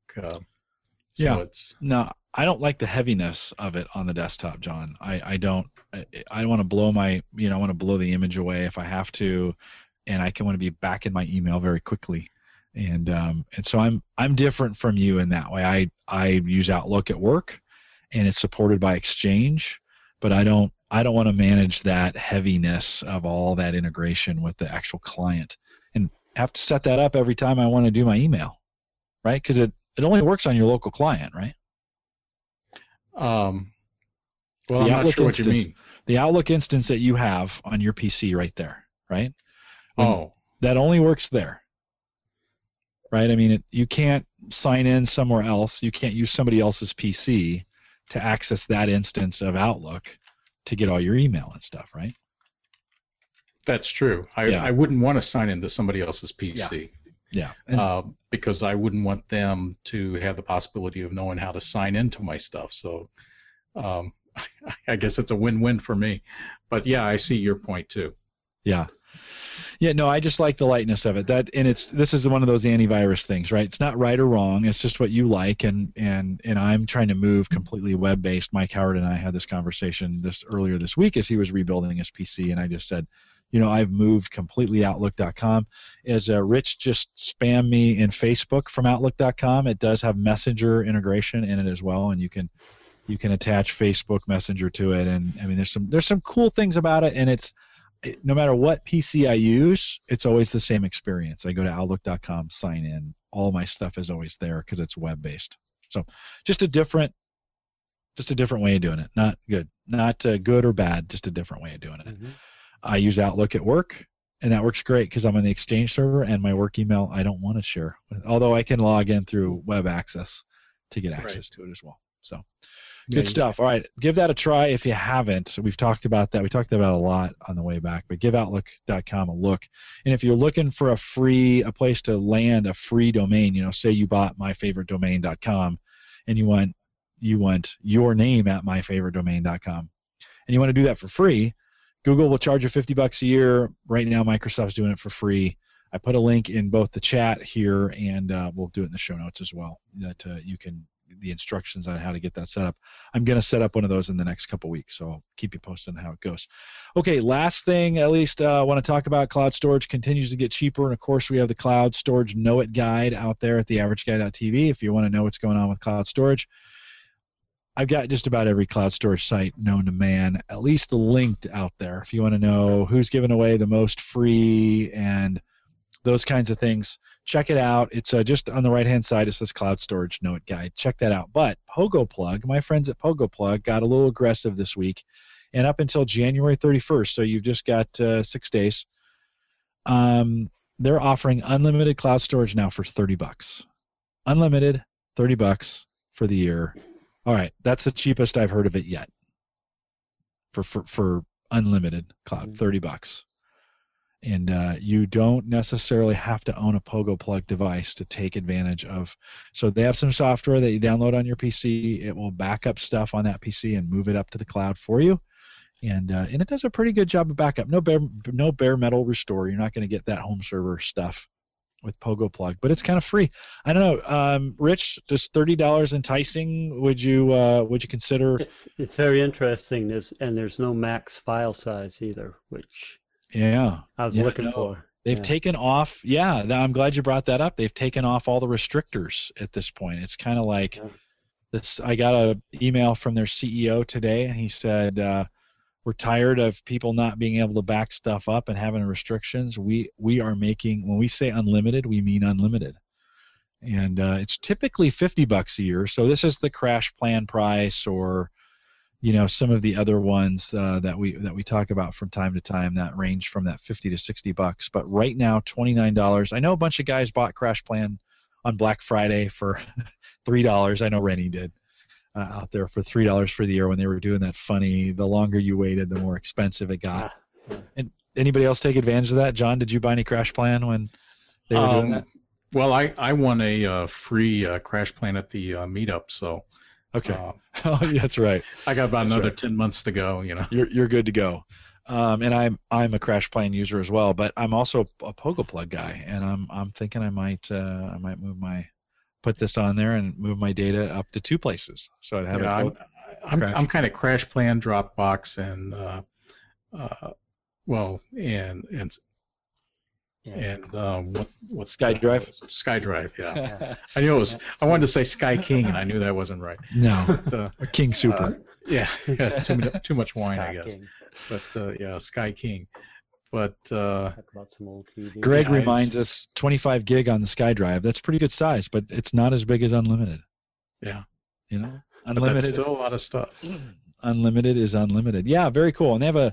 No, I don't like the heaviness of it on the desktop, John. I don't want to blow I want to blow the image away if I have to, and I want to be back in my email very quickly. And so I'm different from you in that way. I use Outlook at work, and it's supported by Exchange, but I don't want to manage that heaviness of all that integration with the actual client and have to set that up every time I want to do my email, right? Because it only works on your local client, right? Well, I'm not sure what you mean. The Outlook instance that you have on your PC right there, right? That only works there, right? I mean, you can't sign in somewhere else. You can't use somebody else's PC to access that instance of Outlook to get all your email and stuff, right? That's true. I wouldn't want to sign into somebody else's PC. Yeah. Because I wouldn't want them to have the possibility of knowing how to sign into my stuff. So I guess it's a win-win for me. But yeah, I see your point too. Yeah. Yeah, no, I just like the lightness of it. This is one of those antivirus things, right? It's not right or wrong. It's just what you like, and I'm trying to move completely web-based. Mike Howard and I had this conversation earlier this week as he was rebuilding his PC, and I just said, I've moved completely Outlook.com. As Rich just spammed me in Facebook from Outlook.com, it does have Messenger integration in it as well, and you can attach Facebook Messenger to it. And I mean, there's some cool things about it, and no matter what PC I use, it's always the same experience. I go to Outlook.com, sign in. All my stuff is always there because it's web-based. So just a different way of doing it. Not good or bad, just a different way of doing it. Mm-hmm. I use Outlook at work, And that works great because I'm on the Exchange server, and my work email I don't want to share. Although I can log in through web access to get access to it as well. So good stuff. All right, give that a try if you haven't. We've talked about that. We talked about it a lot on the way back, but give Outlook.com a look. And if you're looking for a place to land a free domain, say you bought myfavoritedomain.com and you want your name at myfavoritedomain.com, and you want to do that for free, Google will charge you $50 a year. Right now, Microsoft's doing it for free. I put a link in both the chat here, and we'll do it in the show notes as well, that you can, the instructions on how to get that set up. I'm going to set up one of those in the next couple weeks, so I'll keep you posted on how it goes. Okay, last thing, at least I want to talk about cloud storage continues to get cheaper, and of course we have the Cloud Storage Know It guide out there at theaverageguy.tv if you want to know what's going on with cloud storage. I've got just about every cloud storage site known to man, at least linked out there. If you want to know who's giving away the most free and those kinds of things, check it out. It's just on the right-hand side. It says Cloud Storage Know It Guide. Check that out. But PogoPlug, my friends at PogoPlug got a little aggressive this week, and up until January 31st, so you've just got 6 days, they're offering unlimited cloud storage now for $30. Unlimited, $30 for the year. All right, that's the cheapest I've heard of it yet. For unlimited cloud, $30. And you don't necessarily have to own a PogoPlug device to take advantage of. So they have some software that you download on your PC. It will back up stuff on that PC and move it up to the cloud for you. And it does a pretty good job of backup. No bare metal restore. You're not going to get that home server stuff with PogoPlug, but it's kind of free. I don't know, Rich, does $30 enticing? Would you consider? It's very interesting. There's no max file size either, which I was looking for. They've taken off. Yeah, I'm glad you brought that up. They've taken off all the restrictors at this point. It's kind of like this. I got an email from their CEO today, and he said, we're tired of people not being able to back stuff up and having restrictions. We are making, when we say unlimited, we mean unlimited. And it's typically $50 a year. So this is the crash plan price, or some of the other ones that we talk about from time to time that range from that $50 to $60. But right now, $29. I know a bunch of guys bought Crash Plan on Black Friday for $3. I know Rennie did. Out there for $3 for the year when they were doing that funny, the longer you waited, the more expensive it got. And anybody else take advantage of that? John, did you buy any Crash Plan when they were doing that? Well, I won a free Crash Plan at the meetup, so. Okay. That's right. I got about another 10 months to go, You're good to go. And I'm a Crash Plan user as well, but I'm also a PogoPlug guy, and I'm thinking I might put this on there and move my data up to 2 places, so I'd have it. I'm kind of Crash Plan, Dropbox, and what's SkyDrive? SkyDrive, yeah. I knew it was. I wanted to say Sky King, and I knew that wasn't right. No, but, King Super. Too much wine, Sky I guess. King. But Sky King. But Talk about some old TV. Greg reminds us 25 gig on the SkyDrive. That's pretty good size, but it's not as big as unlimited. Yeah. Unlimited. But that's still a lot of stuff. Unlimited is unlimited. Yeah, very cool. And they have a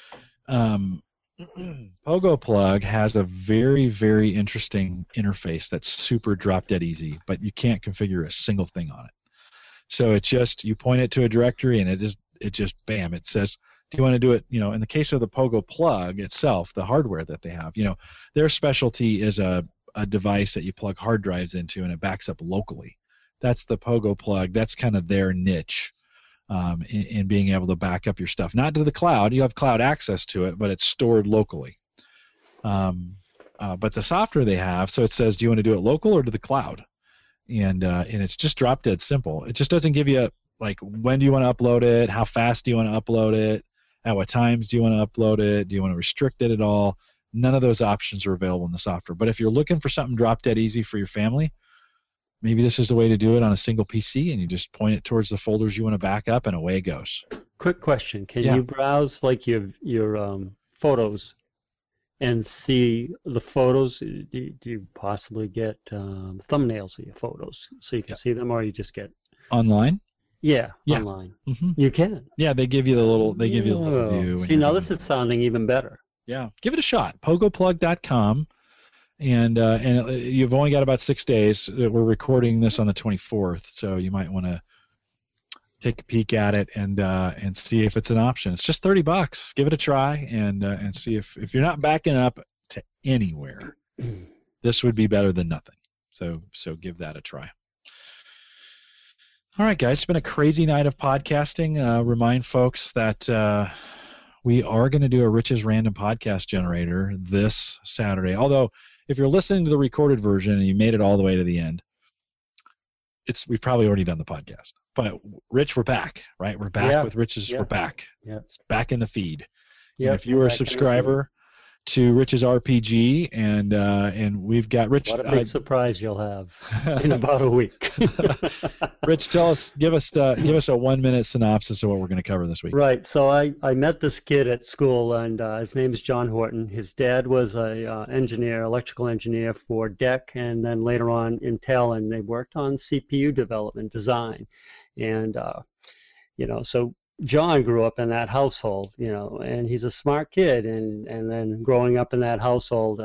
PogoPlug has a very, very interesting interface that's super drop dead easy, but you can't configure a single thing on it. So it's just, you point it to a directory and it just bam, it says, do you want to do it, in the case of the PogoPlug itself, the hardware that they have, their specialty is a device that you plug hard drives into and it backs up locally. That's the PogoPlug. That's kind of their niche in being able to back up your stuff. Not to the cloud. You have cloud access to it, but it's stored locally. But the software they have, so it says, do you want to do it local or to the cloud? And it's just drop dead simple. It just doesn't give you when do you want to upload it? How fast do you want to upload it? At what times do you want to upload it? Do you want to restrict it at all? None of those options are available in the software. But if you're looking for something drop dead easy for your family, maybe this is the way to do it on a single PC, and you just point it towards the folders you want to back up, and away it goes. Quick question: can you browse your photos and see the photos? Do you possibly get thumbnails of your photos so you can see them, or you just get online? Yeah. Online. Mm-hmm. You can. Yeah, they give you the little view. See, now this is sounding even better. Yeah, give it a shot. Pogoplug.com. And you've only got about 6 days. We're recording this on the 24th, so you might want to take a peek at it and see if it's an option. It's just $30. Give it a try and see if you're not backing up to anywhere, this would be better than nothing. So give that a try. All right, guys, it's been a crazy night of podcasting. Remind folks that we are going to do a Rich's Random Podcast Generator this Saturday. Although, if you're listening to the recorded version and you made it all the way to the end, we've probably already done the podcast. But Rich, we're back, right? We're back with Rich's. Yeah. We're back. Yeah. It's back in the feed. Yeah. And if you are a subscriber to Rich's RPG, and we've got Rich. What a big surprise you'll have in about a week. Rich, give us a 1-minute synopsis of what we're going to cover this week. Right. So I met this kid at school, and his name is John Horton. His dad was a electrical engineer for DEC, and then later on Intel, and they worked on CPU development design, and so John grew up in that household, and he's a smart kid, and then growing up in that household,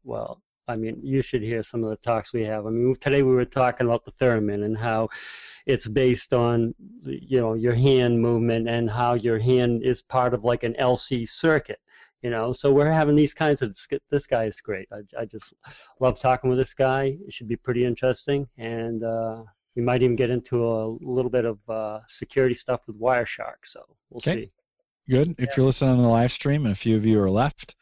you should hear some of the talks we have. I mean, today we were talking about the theremin and how it's based on, your hand movement and how your hand is part of like an LC circuit, so we're having these kinds of, this guy is great. I just love talking with this guy. It should be pretty interesting. And, we might even get into a little bit of security stuff with Wireshark, so we'll see. Good. If you're listening on the live stream, and a few of you are left,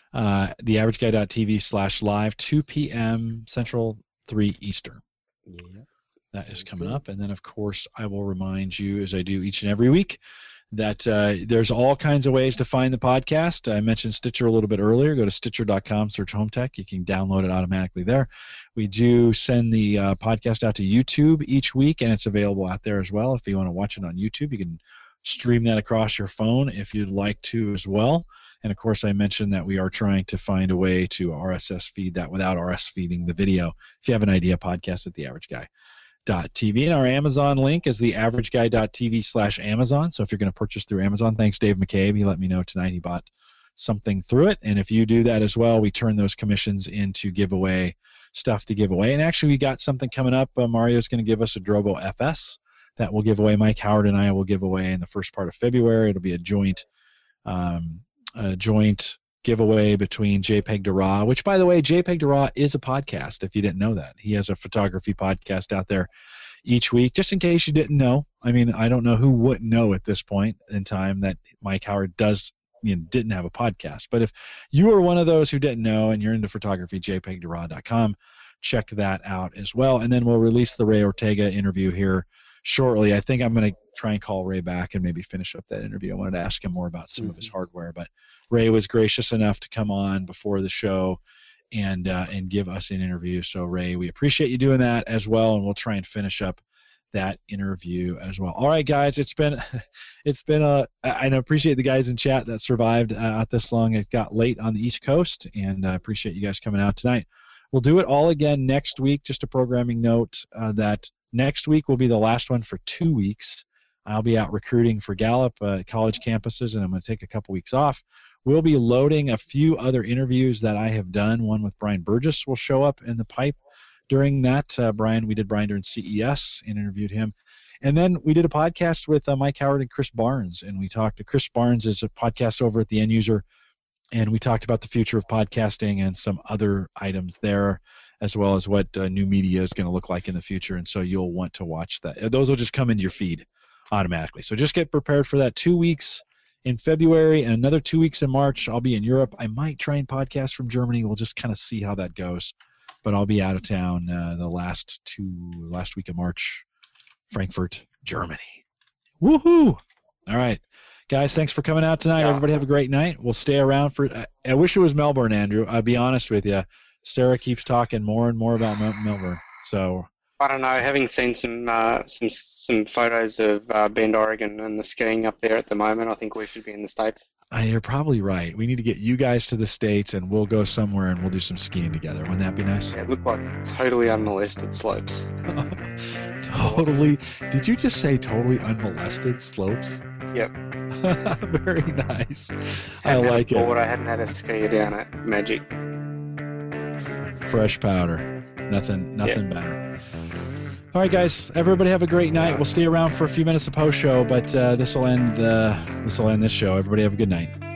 theaverageguy.tv/live, 2 p.m. Central, 3 Eastern. Yeah. That is coming up. And then, of course, I will remind you, as I do each and every week, that there's all kinds of ways to find the podcast. I mentioned Stitcher a little bit earlier. Go to Stitcher.com, search Home Tech. You can download it automatically there. We do send the podcast out to YouTube each week, and it's available out there as well. If you want to watch it on YouTube, you can stream that across your phone if you'd like to as well. And, of course, I mentioned that we are trying to find a way to RSS feed that without RSS feeding the video. If you have an idea, podcast at theaverageguy.tv. And our Amazon link is theaverageguy.tv/Amazon. So if you're going to purchase through Amazon, thanks Dave McCabe. He let me know tonight he bought something through it. And if you do that as well, we turn those commissions into giveaway stuff to give away. And actually, we got something coming up. Mario's going to give us a Drobo FS that we'll give away. Mike Howard and I will give away in the first part of February. It'll be a joint giveaway between JPEG to RAW, which, by the way, JPEG to RAW is a podcast, if you didn't know that. He has a photography podcast out there each week, just in case you didn't know. I mean, I don't know who wouldn't know at this point in time that Mike Howard didn't have a podcast. But if you are one of those who didn't know and you're into photography, jpeg2raw.com, check that out as well. And then we'll release the Ray Ortega interview here shortly. I think I'm going to try and call Ray back and maybe finish up that interview. I wanted to ask him more about some of his hardware, but Ray was gracious enough to come on before the show and give us an interview. So Ray, we appreciate you doing that as well, and we'll try and finish up that interview as well. All right, guys, it's been I appreciate the guys in chat that survived out this long. It got late on the East Coast, and I appreciate you guys coming out tonight. We'll do it all again next week. Just a programming note that next week will be the last one for 2 weeks. I'll be out recruiting for Gallup college campuses, and I'm going to take a couple weeks off. We'll be loading a few other interviews that I have done. One with Brian Burgess will show up in the pipe during that. We did Brian during CES and interviewed him. And then we did a podcast with Mike Howard and Chris Barnes, and we talked to Chris Barnes is a podcast over at the End User, and we talked about the future of podcasting and some other items there, as well as what new media is going to look like in the future. And so you'll want to watch that. Those will just come into your feed automatically. So just get prepared for that. 2 weeks in February and another 2 weeks in March. I'll be in Europe. I might try and podcast from Germany. We'll just kind of see how that goes. But I'll be out of town the last week of March, Frankfurt, Germany. Woohoo! All right. Guys, thanks for coming out tonight. Everybody have a great night. We'll stay around for I wish it was Melbourne, Andrew. I'll be honest with you. Sarah keeps talking more and more about Melbourne. So I don't know. Having seen some photos of Bend, Oregon, and the skiing up there at the moment, I think we should be in the States. You're probably right. We need to get you guys to the States, and we'll go somewhere and we'll do some skiing together. Wouldn't that be nice? Yeah, it looked like totally unmolested slopes. Totally. Did you just say totally unmolested slopes? Yep. Very nice. I Hadn't had like a it. board, I hadn't had a skier down at Magic. Fresh powder. Nothing better. All right, guys. Everybody have a great night. We'll stay around for a few minutes of post show, but this will end this show. Everybody have a good night.